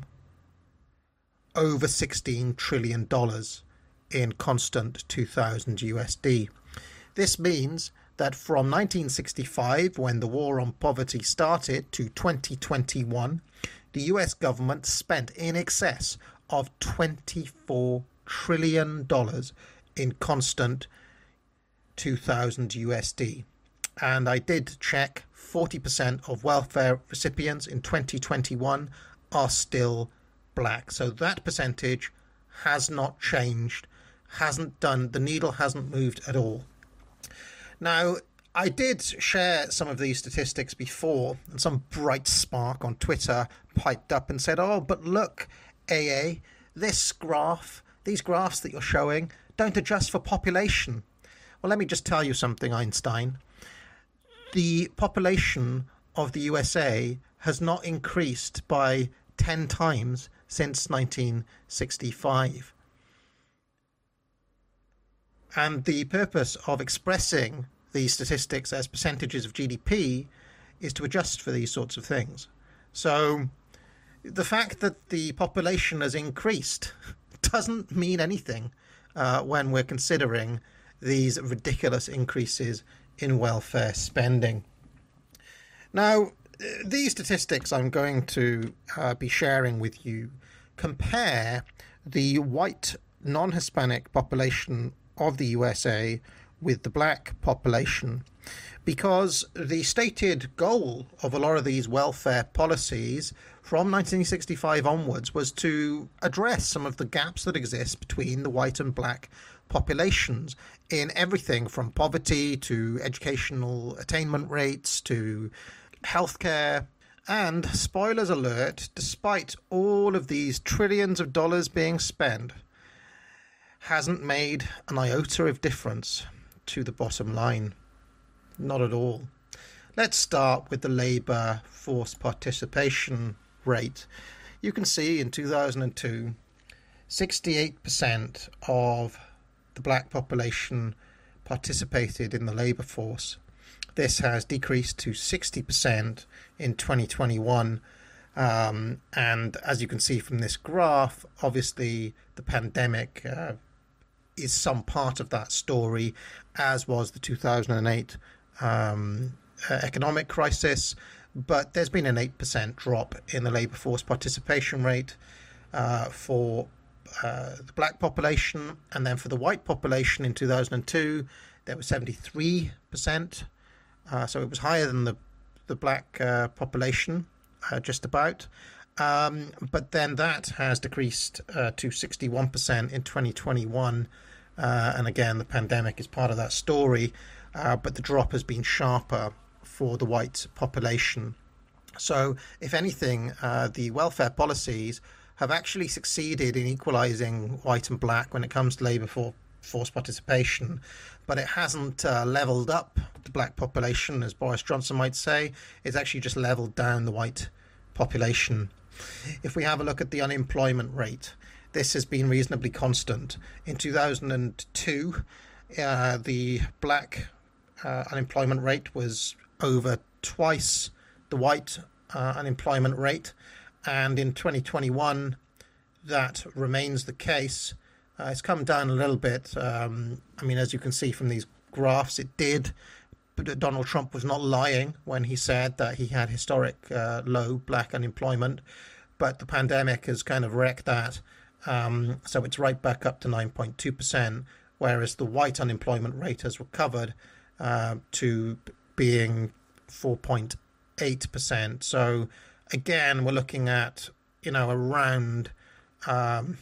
over sixteen trillion dollars in constant two thousand U S D. This means that from nineteen sixty-five, when the war on poverty started, to twenty twenty-one, the U S government spent in excess of twenty-four trillion dollars in constant two thousand U S D. And I did check, forty percent of welfare recipients in twenty twenty-one are still black. So that percentage has not changed, hasn't done, the needle hasn't moved at all. Now, I did share some of these statistics before, and some bright spark on Twitter piped up and said, oh, but look, A A, this graph, these graphs that you're showing don't adjust for population. Well, let me just tell you something, Einstein. The population of the U S A has not increased by ten times since nineteen sixty-five. And the purpose of expressing these statistics as percentages of G D P is to adjust for these sorts of things. So the fact that the population has increased doesn't mean anything uh, when we're considering these ridiculous increases in welfare spending. Now, these statistics I'm going to uh, be sharing with you compare the white non-Hispanic population of the U S A with the black population because the stated goal of a lot of these welfare policies from nineteen sixty-five onwards was to address some of the gaps that exist between the white and black populations in everything from poverty to educational attainment rates to healthcare. And, spoilers alert, despite all of these trillions of dollars being spent, hasn't made an iota of difference to the bottom line. Not at all. Let's start with the labour force participation rate. You can see in two thousand two, sixty-eight percent of the black population participated in the labour force. This has decreased to sixty percent in twenty twenty-one. Um, and as you can see from this graph, obviously the pandemic uh, is some part of that story, as was the two thousand eight um, uh, economic crisis. But there's been an eight percent drop in the labour force participation rate uh, for uh, the black population. And then for the white population in two thousand two, there was seventy-three percent. Uh, so it was higher than the, the black uh, population, uh, just about. Um, but then that has decreased uh, to sixty-one percent in twenty twenty-one. Uh, and again, the pandemic is part of that story. Uh, but the drop has been sharper for the white population. So, if anything, uh, the welfare policies have actually succeeded in equalising white and black when it comes to labour for force participation, but it hasn't uh, levelled up the black population, as Boris Johnson might say. It's actually just levelled down the white population. If we have a look at the unemployment rate, this has been reasonably constant. In two thousand two, uh, the black uh, unemployment rate was over twice the white uh, unemployment rate, and in twenty twenty-one that remains the case. Uh, it's come down a little bit. Um, I mean, as you can see from these graphs, it did. But Donald Trump was not lying when he said that he had historic uh, low black unemployment, but the pandemic has kind of wrecked that. Um, so it's right back up to nine point two percent, whereas the white unemployment rate has recovered uh, to being four point eight percent. So again, we're looking at, you know, around um,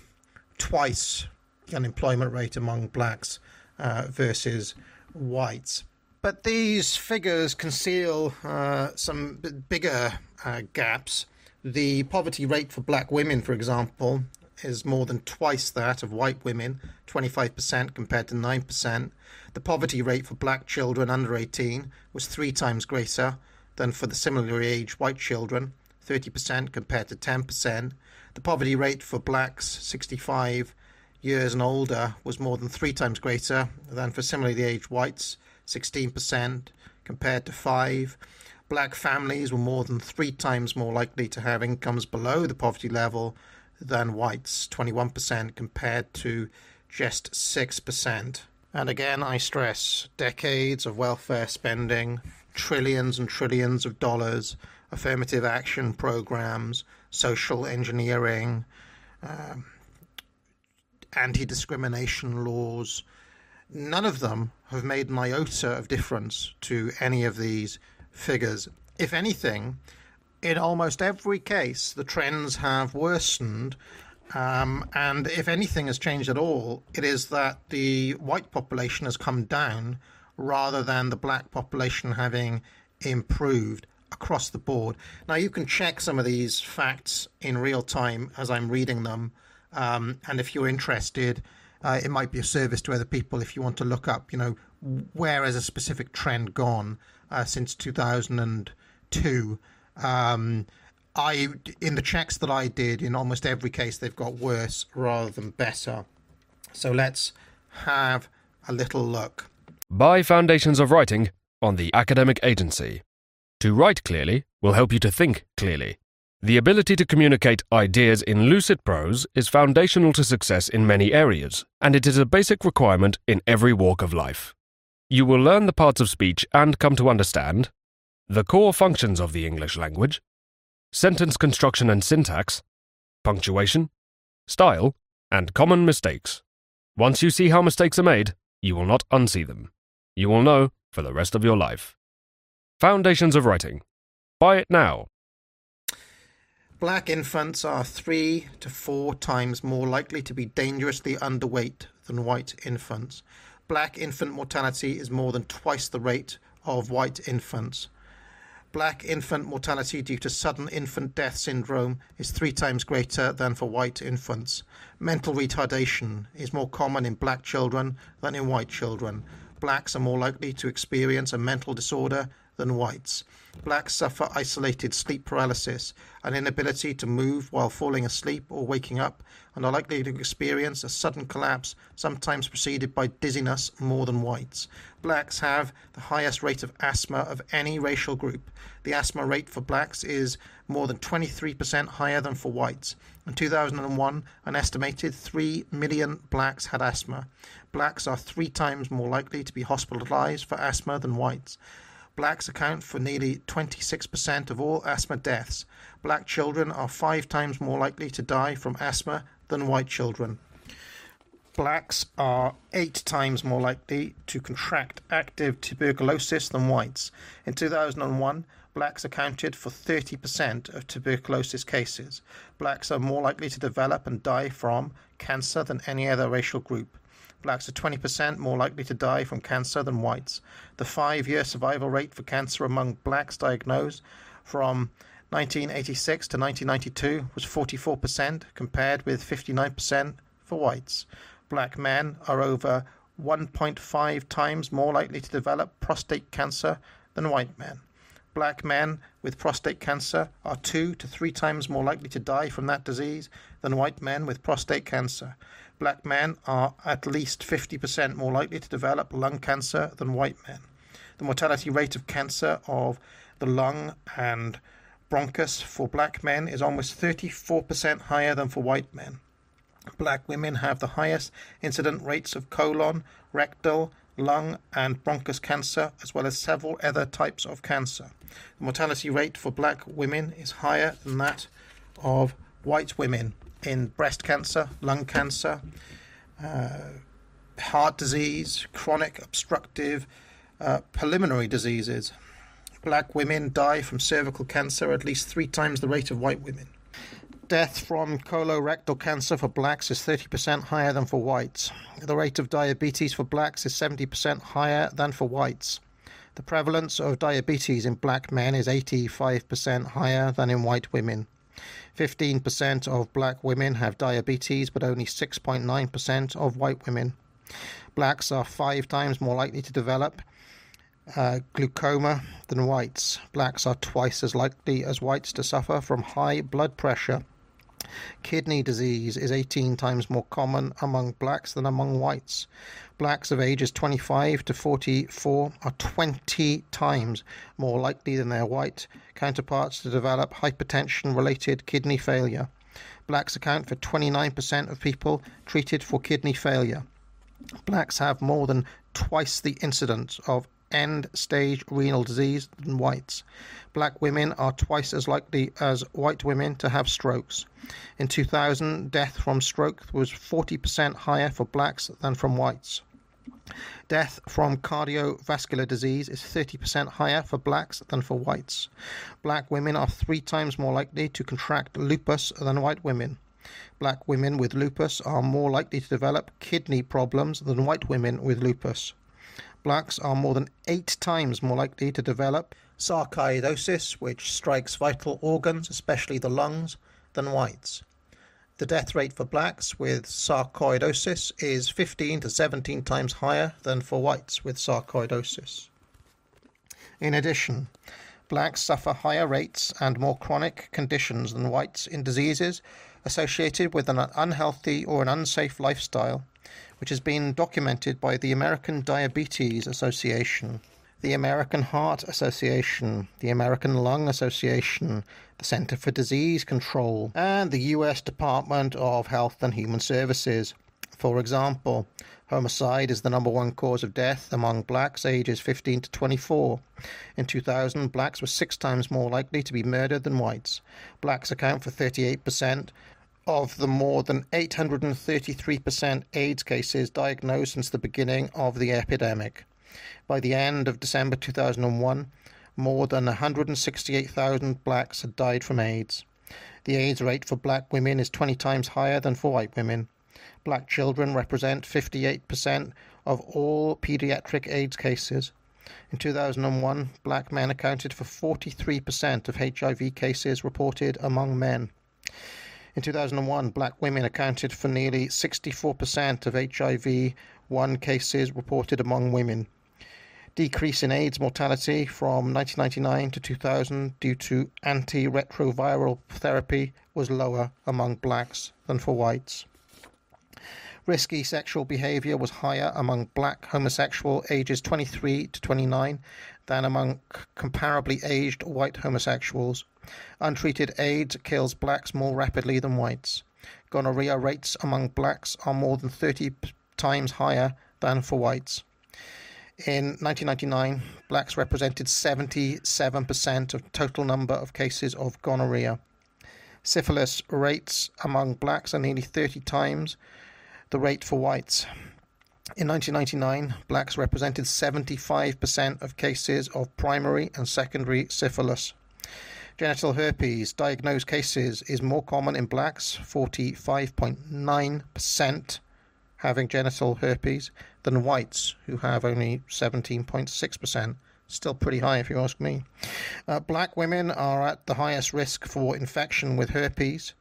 twice the unemployment rate among blacks uh, versus whites. But these figures conceal uh, some b- bigger uh, gaps. The poverty rate for black women, for example, is more than twice that of white women, twenty-five percent compared to nine percent. The poverty rate for black children under eighteen was three times greater than for the similarly aged white children, thirty percent compared to ten percent. The poverty rate for blacks sixty-five years and older was more than three times greater than for similarly aged whites, sixteen percent compared to five. Black families were more than three times more likely to have incomes below the poverty level than whites, twenty-one percent compared to just six percent. And again, I stress, decades of welfare spending, trillions and trillions of dollars, affirmative action programs, social engineering, um, anti-discrimination laws. None of them have made an iota of difference to any of these figures. If anything, in almost every case, the trends have worsened. Um, and if anything has changed at all, it is that the white population has come down rather than the black population having improved across the board. Now, you can check some of these facts in real time as I'm reading them. Um, and if you're interested, uh, it might be a service to other people if you want to look up, you know, where has a specific trend gone uh, since two thousand two. Um, I, in the checks that I did, in almost every case, they've got worse rather than better. So let's have a little look. Buy Foundations of Writing on the Academic Agency. To write clearly will help you to think clearly. The ability to communicate ideas in lucid prose is foundational to success in many areas, and it is a basic requirement in every walk of life. You will learn the parts of speech and come to understand the core functions of the English language, sentence construction and syntax, punctuation, style, and common mistakes. Once you see how mistakes are made, you will not unsee them. You will know for the rest of your life. Foundations of Writing. Buy it now. Black infants are three to four times more likely to be dangerously underweight than white infants. Black infant mortality is more than twice the rate of white infants. Black infant mortality due to sudden infant death syndrome is three times greater than for white infants. Mental retardation is more common in black children than in white children. Blacks are more likely to experience a mental disorder than whites. Blacks suffer isolated sleep paralysis, an inability to move while falling asleep or waking up, and are likely to experience a sudden collapse, sometimes preceded by dizziness, more than whites. Blacks have the highest rate of asthma of any racial group. The asthma rate for blacks is more than twenty-three percent higher than for whites. In two thousand one, an estimated three million blacks had asthma. Blacks are three times more likely to be hospitalized for asthma than whites. Blacks account for nearly twenty-six percent of all asthma deaths. Black children are five times more likely to die from asthma than white children. Blacks are eight times more likely to contract active tuberculosis than whites. In two thousand one, blacks accounted for thirty percent of tuberculosis cases. Blacks are more likely to develop and die from cancer than any other racial group. Blacks are twenty percent more likely to die from cancer than whites. The five-year survival rate for cancer among blacks diagnosed from nineteen eighty-six to nineteen ninety-two was forty-four percent, compared with fifty-nine percent for whites. Black men are over one point five times more likely to develop prostate cancer than white men. Black men with prostate cancer are two to three times more likely to die from that disease than white men with prostate cancer. Black men are at least fifty percent more likely to develop lung cancer than white men. The mortality rate of cancer of the lung and bronchus for black men is almost thirty-four percent higher than for white men. Black women have the highest incident rates of colon, rectal, lung and bronchus cancer, as well as several other types of cancer. The mortality rate for black women is higher than that of white women in breast cancer, lung cancer, uh, heart disease, chronic obstructive uh, pulmonary diseases. Black women die from cervical cancer at least three times the rate of white women. Death from colorectal cancer for blacks is thirty percent higher than for whites. The rate of diabetes for blacks is seventy percent higher than for whites. The prevalence of diabetes in black men is eighty-five percent higher than in white women. fifteen percent of black women have diabetes, but only six point nine percent of white women. Blacks are five times more likely to develop uh, glaucoma than whites. Blacks are twice as likely as whites to suffer from high blood pressure. Kidney disease is eighteen times more common among blacks than among whites. Blacks of ages twenty-five to forty-four are twenty times more likely than their white counterparts to develop hypertension-related kidney failure. Blacks account for twenty-nine percent of people treated for kidney failure. Blacks have more than twice the incidence of end-stage renal disease than whites. Black women are twice as likely as white women to have strokes. In two thousand, death from stroke was forty percent higher for blacks than from whites. Death from cardiovascular disease is thirty percent higher for blacks than for whites. Black women are three times more likely to contract lupus than white women. Black women with lupus are more likely to develop kidney problems than white women with lupus. Blacks are more than eight times more likely to develop sarcoidosis, which strikes vital organs, especially the lungs, than whites. The death rate for blacks with sarcoidosis is fifteen to seventeen times higher than for whites with sarcoidosis. In addition, blacks suffer higher rates and more chronic conditions than whites in diseases associated with an unhealthy or an unsafe lifestyle, which has been documented by the American Diabetes Association, the American Heart Association, the American Lung Association, the Center for Disease Control, and the U S Department of Health and Human Services. For example, homicide is the number one cause of death among blacks ages fifteen to twenty-four. In two thousand, blacks were six times more likely to be murdered than whites. Blacks account for thirty-eight percent of the more than eight hundred thirty-three percent AIDS cases diagnosed since the beginning of the epidemic. By the end of December two thousand one, more than one hundred sixty-eight thousand blacks had died from AIDS. The AIDS rate for black women is twenty times higher than for white women. Black children represent fifty-eight percent of all pediatric AIDS cases. In two thousand one, black men accounted for forty-three percent of H I V cases reported among men. In two thousand one, black women accounted for nearly sixty-four percent of H I V one cases reported among women. Decrease in AIDS mortality from nineteen ninety-nine to two thousand due to antiretroviral therapy was lower among blacks than for whites. Risky sexual behaviour was higher among black homosexual ages twenty-three to twenty-nine than among comparably aged white homosexuals. Untreated AIDS kills blacks more rapidly than whites. Gonorrhea rates among blacks are more than thirty times higher than for whites. In nineteen ninety-nine, blacks represented seventy-seven percent of the total number of cases of gonorrhea. Syphilis rates among blacks are nearly thirty times the rate for whites. In nineteen ninety-nine, blacks represented seventy-five percent of cases of primary and secondary syphilis. Genital herpes diagnosed cases is more common in blacks, forty-five point nine percent having genital herpes, than whites, who have only seventeen point six percent. Still pretty high if you ask me. Uh, black women are at the highest risk for infection with herpes,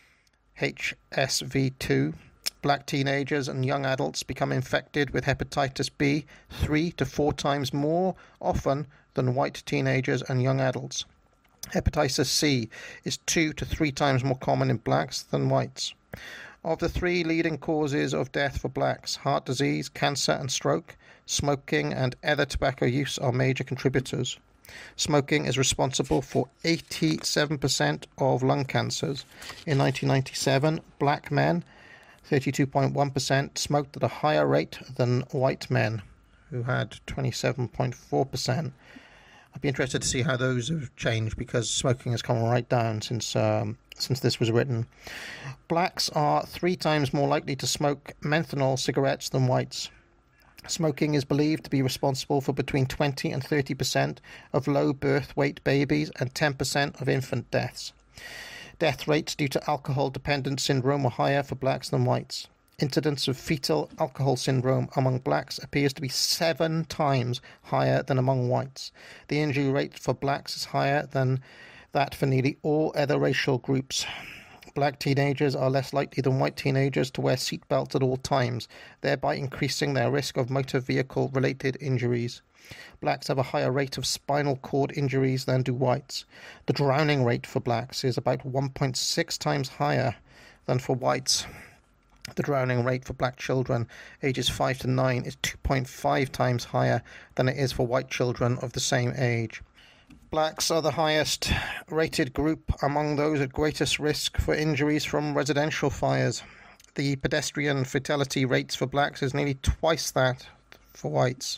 H S V two. Black teenagers and young adults become infected with hepatitis B three to four times more often than white teenagers and young adults. Hepatitis C is two to three times more common in blacks than whites. Of the three leading causes of death for blacks, heart disease, cancer and stroke, smoking and other tobacco use are major contributors. Smoking is responsible for eighty-seven percent of lung cancers. In nineteen ninety-seven, black men, thirty-two point one percent, smoked at a higher rate than white men, who had twenty-seven point four percent. I'd be interested to see how those have changed, because smoking has come right down since um, since this was written. Blacks are three times more likely to smoke menthol cigarettes than whites. Smoking is believed to be responsible for between twenty and thirty percent of low birth weight babies and ten percent of infant deaths. Death rates due to alcohol-dependent syndrome were higher for blacks than whites. Incidence of fetal alcohol syndrome among blacks appears to be seven times higher than among whites. The injury rate for blacks is higher than that for nearly all other racial groups. Black teenagers are less likely than white teenagers to wear seatbelts at all times, thereby increasing their risk of motor vehicle-related injuries. Blacks have a higher rate of spinal cord injuries than do whites. The drowning rate for blacks is about one point six times higher than for whites. The drowning rate for black children ages five to nine is two point five times higher than it is for white children of the same age. Blacks are the highest rated group among those at greatest risk for injuries from residential fires. The pedestrian fatality rates for blacks is nearly twice that for whites.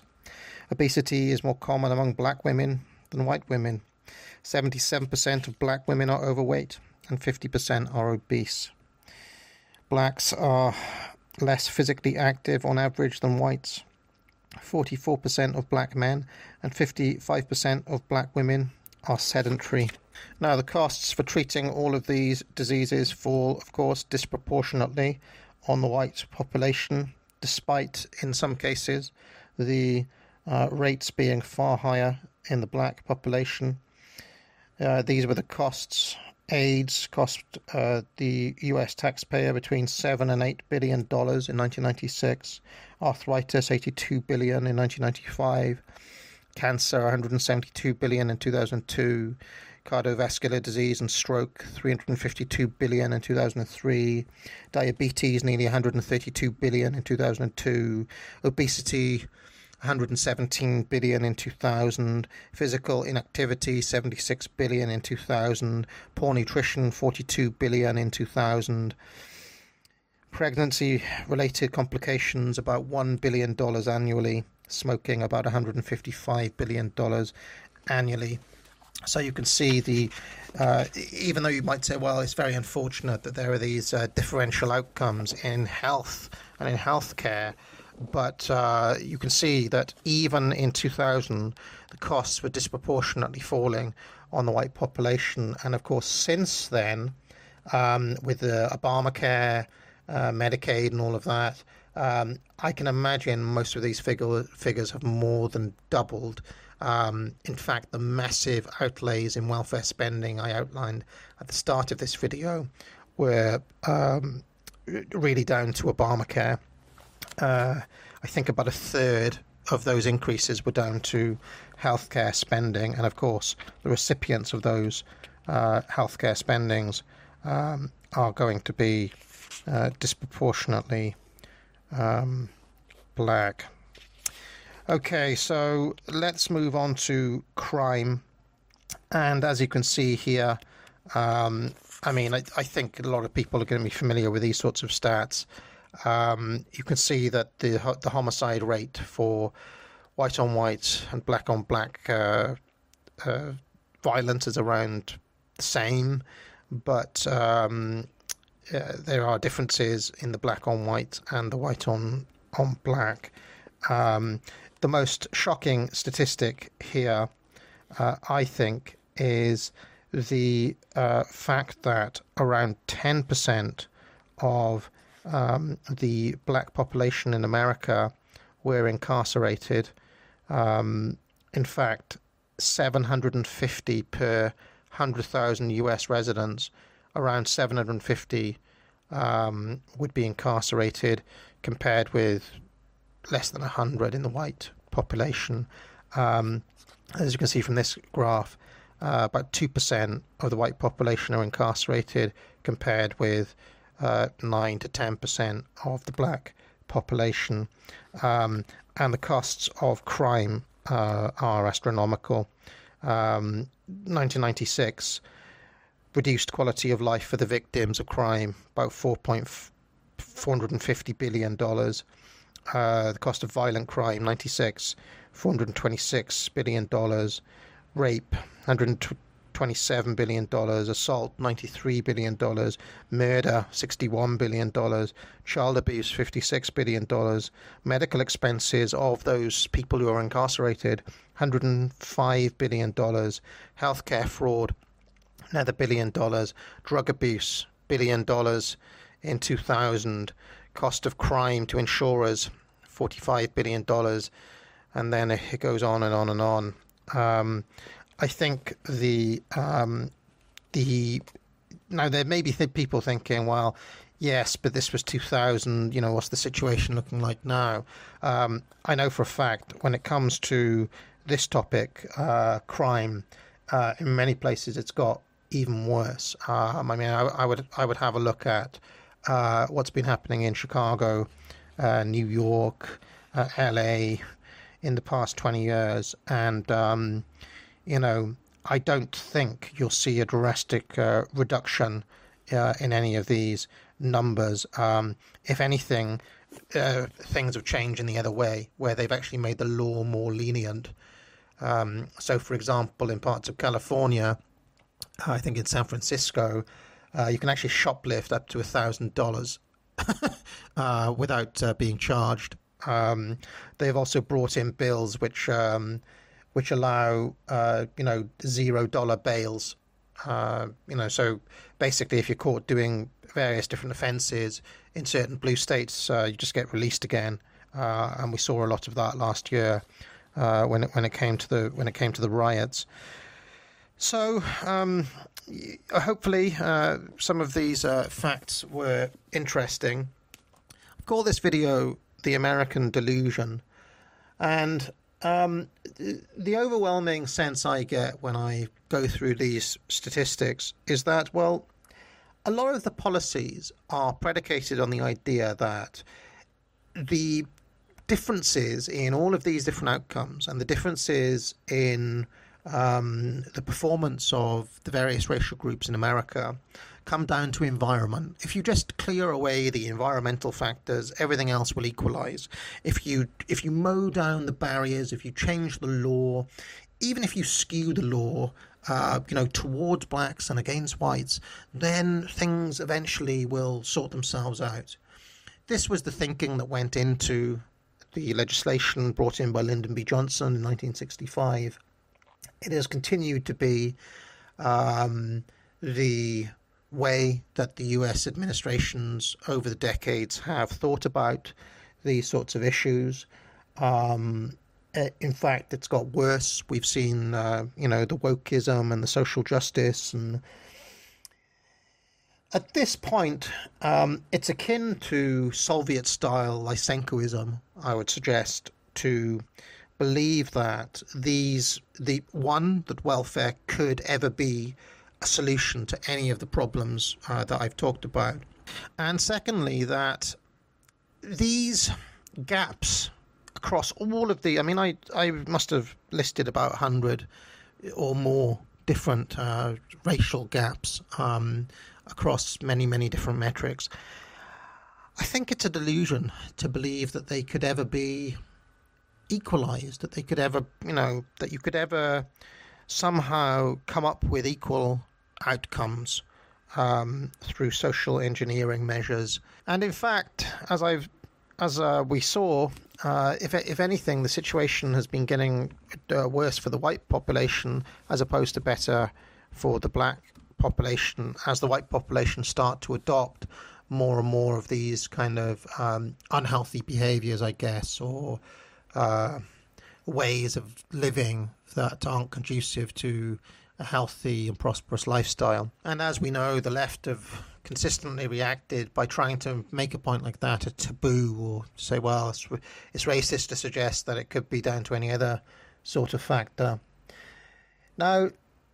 Obesity is more common among black women than white women. seventy-seven percent of black women are overweight and fifty percent are obese. Blacks are less physically active on average than whites. forty-four percent of black men and fifty-five percent of black women are sedentary. Now, the costs for treating all of these diseases fall, of course, disproportionately on the white population, despite, in some cases, the uh, rates being far higher in the black population. Uh, these were the costs. AIDS cost uh, the U S taxpayer between seven and eight billion dollars in nineteen ninety-six. Arthritis, eighty-two billion in nineteen ninety-five. Cancer, one hundred seventy-two billion in two thousand two. Cardiovascular disease and stroke, three hundred fifty-two billion in two thousand three. Diabetes, nearly one hundred thirty-two billion in two thousand two. Obesity, one hundred seventeen billion in two thousand, physical inactivity seventy-six billion in two thousand, poor nutrition forty-two billion in two thousand, pregnancy related complications about one billion dollars annually, smoking about one hundred fifty-five billion dollars annually. So you can see the, uh, even though you might say, well, it's very unfortunate that there are these uh, differential outcomes in health and in healthcare, but uh, you can see that even in two thousand, the costs were disproportionately falling on the white population. And of course, since then, um, with the Obamacare, uh, Medicaid, and all of that, um, I can imagine most of these figure, figures have more than doubled. Um, in fact, the massive outlays in welfare spending I outlined at the start of this video were um, really down to Obamacare. Uh, I think about a third of those increases were down to healthcare spending, and of course, the recipients of those uh, healthcare spendings um, are going to be uh, disproportionately um, black. Okay, so let's move on to crime, and as you can see here, um, I mean, I, I think a lot of people are going to be familiar with these sorts of stats. Um, you can see that the the homicide rate for white on white and black on black uh, uh, violence is around the same, but um, uh, there are differences in the black on white and the white on on black. Um, the most shocking statistic here, uh, I think, is the uh, fact that around ten percent of um, the black population in America were incarcerated. Um, in fact, seven hundred fifty per one hundred thousand U S residents, around seven hundred fifty um, would be incarcerated, compared with less than one hundred in the white population. Um, as you can see from this graph, uh, about two percent of the white population are incarcerated, compared with uh, nine to ten percent of the black population. Um, and the costs of crime uh, are astronomical. Um, nineteen ninety-six reduced quality of life for the victims of crime about four point four hundred fifty billion dollars. Uh, the cost of violent crime, ninety-six, four hundred twenty-six billion dollars. Rape, one hundred twenty-seven billion dollars. Assault, ninety-three billion dollars. Murder, sixty-one billion dollars. Child abuse, fifty-six billion dollars. Medical expenses of those people who are incarcerated, one hundred five billion dollars. Healthcare fraud, another billion dollars. Drug abuse, billion dollars in two thousand. Cost of crime to insurers, forty-five billion dollars, and then it goes on and on and on. Um, I think the um, the now there may be th- people thinking, well, yes, but this was two thousand. You know, what's the situation looking like now? Um, I know for a fact when it comes to this topic, uh, crime, uh, in many places it's got even worse. Um, I mean, I, I would I would have a look at Uh, what's been happening in Chicago, uh, New York, uh, L A in the past twenty years. And, um, you know, I don't think you'll see a drastic uh, reduction uh, in any of these numbers. Um, if anything, uh, things have changed in the other way, where they've actually made the law more lenient. Um, so, for example, in parts of California, I think in San Francisco, Uh, you can actually shoplift up to one thousand dollars uh, without uh, being charged. Um, they've also brought in bills which um, which allow, uh, you know, zero dollar bails. Uh, you know, so basically if you're caught doing various different offences in certain blue states, uh, you just get released again. Uh, and we saw a lot of that last year uh, when it when it came to the when it came to the riots. So um, hopefully uh, some of these uh, facts were interesting. I call this video The American Delusion. And um, the overwhelming sense I get when I go through these statistics is that, well, a lot of the policies are predicated on the idea that the differences in all of these different outcomes and the differences in Um, the performance of the various racial groups in America come down to environment. If you just clear away the environmental factors, everything else will equalize. If you if you mow down the barriers, if you change the law, even if you skew the law, uh, you know, towards blacks and against whites, then things eventually will sort themselves out. This was the thinking that went into the legislation brought in by Lyndon B. Johnson in nineteen sixty-five, it has continued to be um, the way that the U S administrations over the decades have thought about these sorts of issues. Um, in fact, it's got worse. We've seen, uh, you know, the wokeism and the social justice. And at this point, um, it's akin to Soviet-style Lysenkoism, I would suggest, to believe that these, the one, that welfare could ever be a solution to any of the problems uh, that I've talked about. And secondly, that these gaps across all of the, I mean, I, I must have listed about one hundred or more different uh, racial gaps um, across many, many different metrics. I think it's a delusion to believe that they could ever be equalized, that they could ever, you know, that you could ever somehow come up with equal outcomes um, through social engineering measures. And in fact, as I've as uh, we saw, uh, if if anything, the situation has been getting uh, worse for the white population as opposed to better for the black population, as the white population start to adopt more and more of these kind of um, unhealthy behaviors, I guess, or uh, ways of living that aren't conducive to a healthy and prosperous lifestyle. And as we know, the left have consistently reacted by trying to make a point like that a taboo, or say, well, it's, it's racist to suggest that it could be down to any other sort of factor. Now,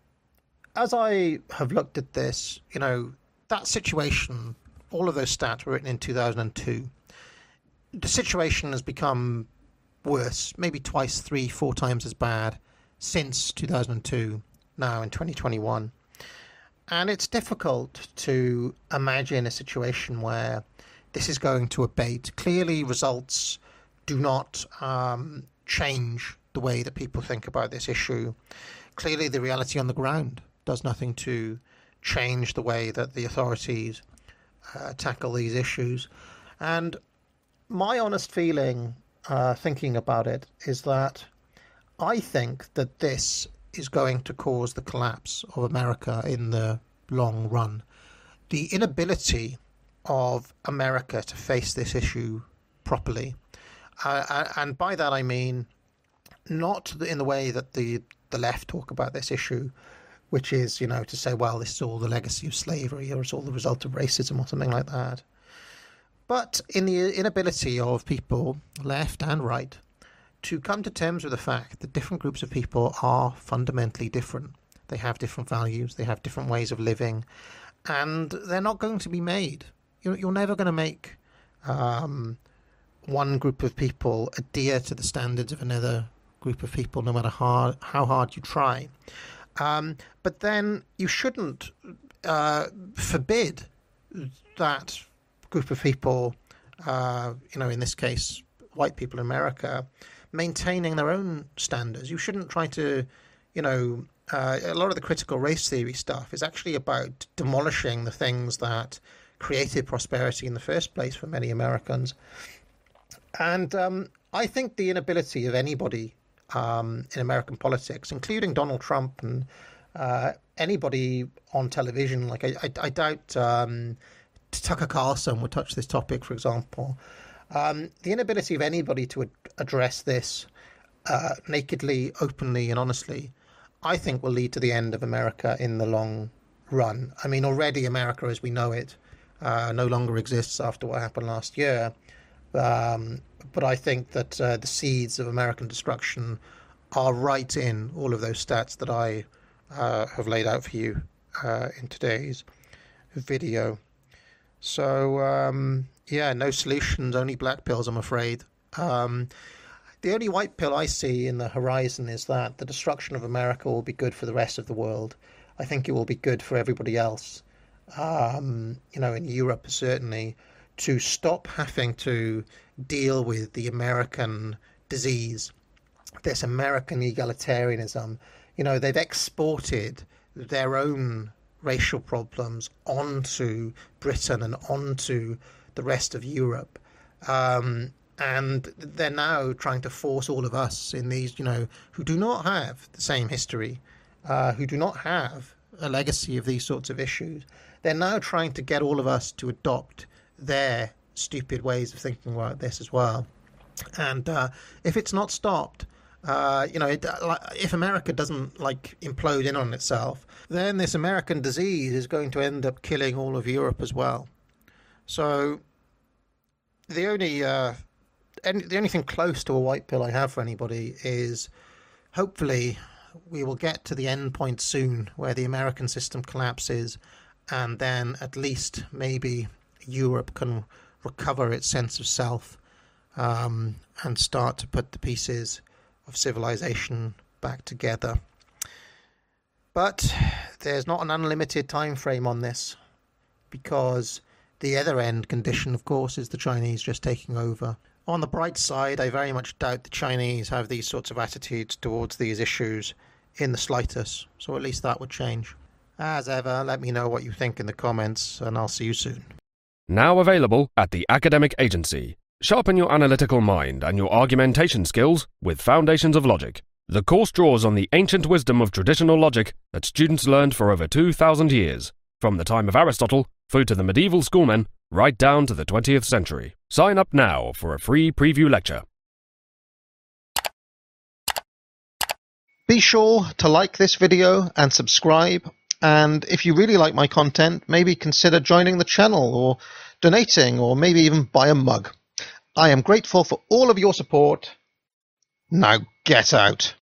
as I have looked at this, you know, that situation, all of those stats were written in two thousand two. The situation has become worse, maybe twice, three, four times as bad since two thousand two, now in twenty twenty-one. And it's difficult to imagine a situation where this is going to abate. Clearly, results do not um, change the way that people think about this issue. Clearly, the reality on the ground does nothing to change the way that the authorities uh, tackle these issues. And my honest feeling, uh, thinking about it, is that I think that this is going to cause the collapse of America in the long run. The inability of America to face this issue properly, uh, and by that I mean not in the way that the, the left talk about this issue, which is, you know, to say, well, this is all the legacy of slavery, or it's all the result of racism, or something like that. But in the inability of people, left and right, to come to terms with the fact that different groups of people are fundamentally different. They have different values, they have different ways of living, and they're not going to be made. You're, you're never going to make um, one group of people adhere to the standards of another group of people, no matter how, how hard you try. Um, but then you shouldn't uh, forbid that group of people, uh, you know, in this case, white people in America, maintaining their own standards. You shouldn't try to, you know, uh, a lot of the critical race theory stuff is actually about demolishing the things that created prosperity in the first place for many Americans. And um, I think the inability of anybody um, in American politics, including Donald Trump and uh, anybody on television, like I, I, I doubt um, Tucker Carlson would touch this topic, for example. Um, the inability of anybody to ad- address this uh, nakedly, openly, and honestly, I think will lead to the end of America in the long run. I mean, already America as we know it uh, no longer exists after what happened last year. Um, but I think that uh, the seeds of American destruction are right in all of those stats that I uh, have laid out for you uh, in today's video. So, um, yeah, no solutions, only black pills, I'm afraid. Um, the only white pill I see in the horizon is that the destruction of America will be good for the rest of the world. I think it will be good for everybody else, um, you know, in Europe certainly, to stop having to deal with the American disease, this American egalitarianism. You know, they've exported their own racial problems onto Britain and onto the rest of Europe. Um, And they're now trying to force all of us in these, you know, who do not have the same history, uh, who do not have a legacy of these sorts of issues. They're now trying to get all of us to adopt their stupid ways of thinking about this as well. And uh, if it's not stopped, uh, you know, it, like, if America doesn't like implode in on itself, then this American disease is going to end up killing all of Europe as well. So the only uh, any, the only thing close to a white pill I have for anybody is hopefully we will get to the end point soon where the American system collapses, and then at least maybe Europe can recover its sense of self um, and start to put the pieces of civilization back together. But there's not an unlimited time frame on this, because the other end condition, of course, is the Chinese just taking over. On the bright side, I very much doubt the Chinese have these sorts of attitudes towards these issues in the slightest, so at least that would change. As ever, let me know what you think in the comments, and I'll see you soon. Now available at the Academic Agency. Sharpen your analytical mind and your argumentation skills with Foundations of Logic. The course draws on the ancient wisdom of traditional logic that students learned for over two thousand years, from the time of Aristotle through to the medieval schoolmen, right down to the twentieth century. Sign up now for a free preview lecture. Be sure to like this video and subscribe, and if you really like my content, maybe consider joining the channel or donating, or maybe even buy a mug. I am grateful for all of your support. Now get out.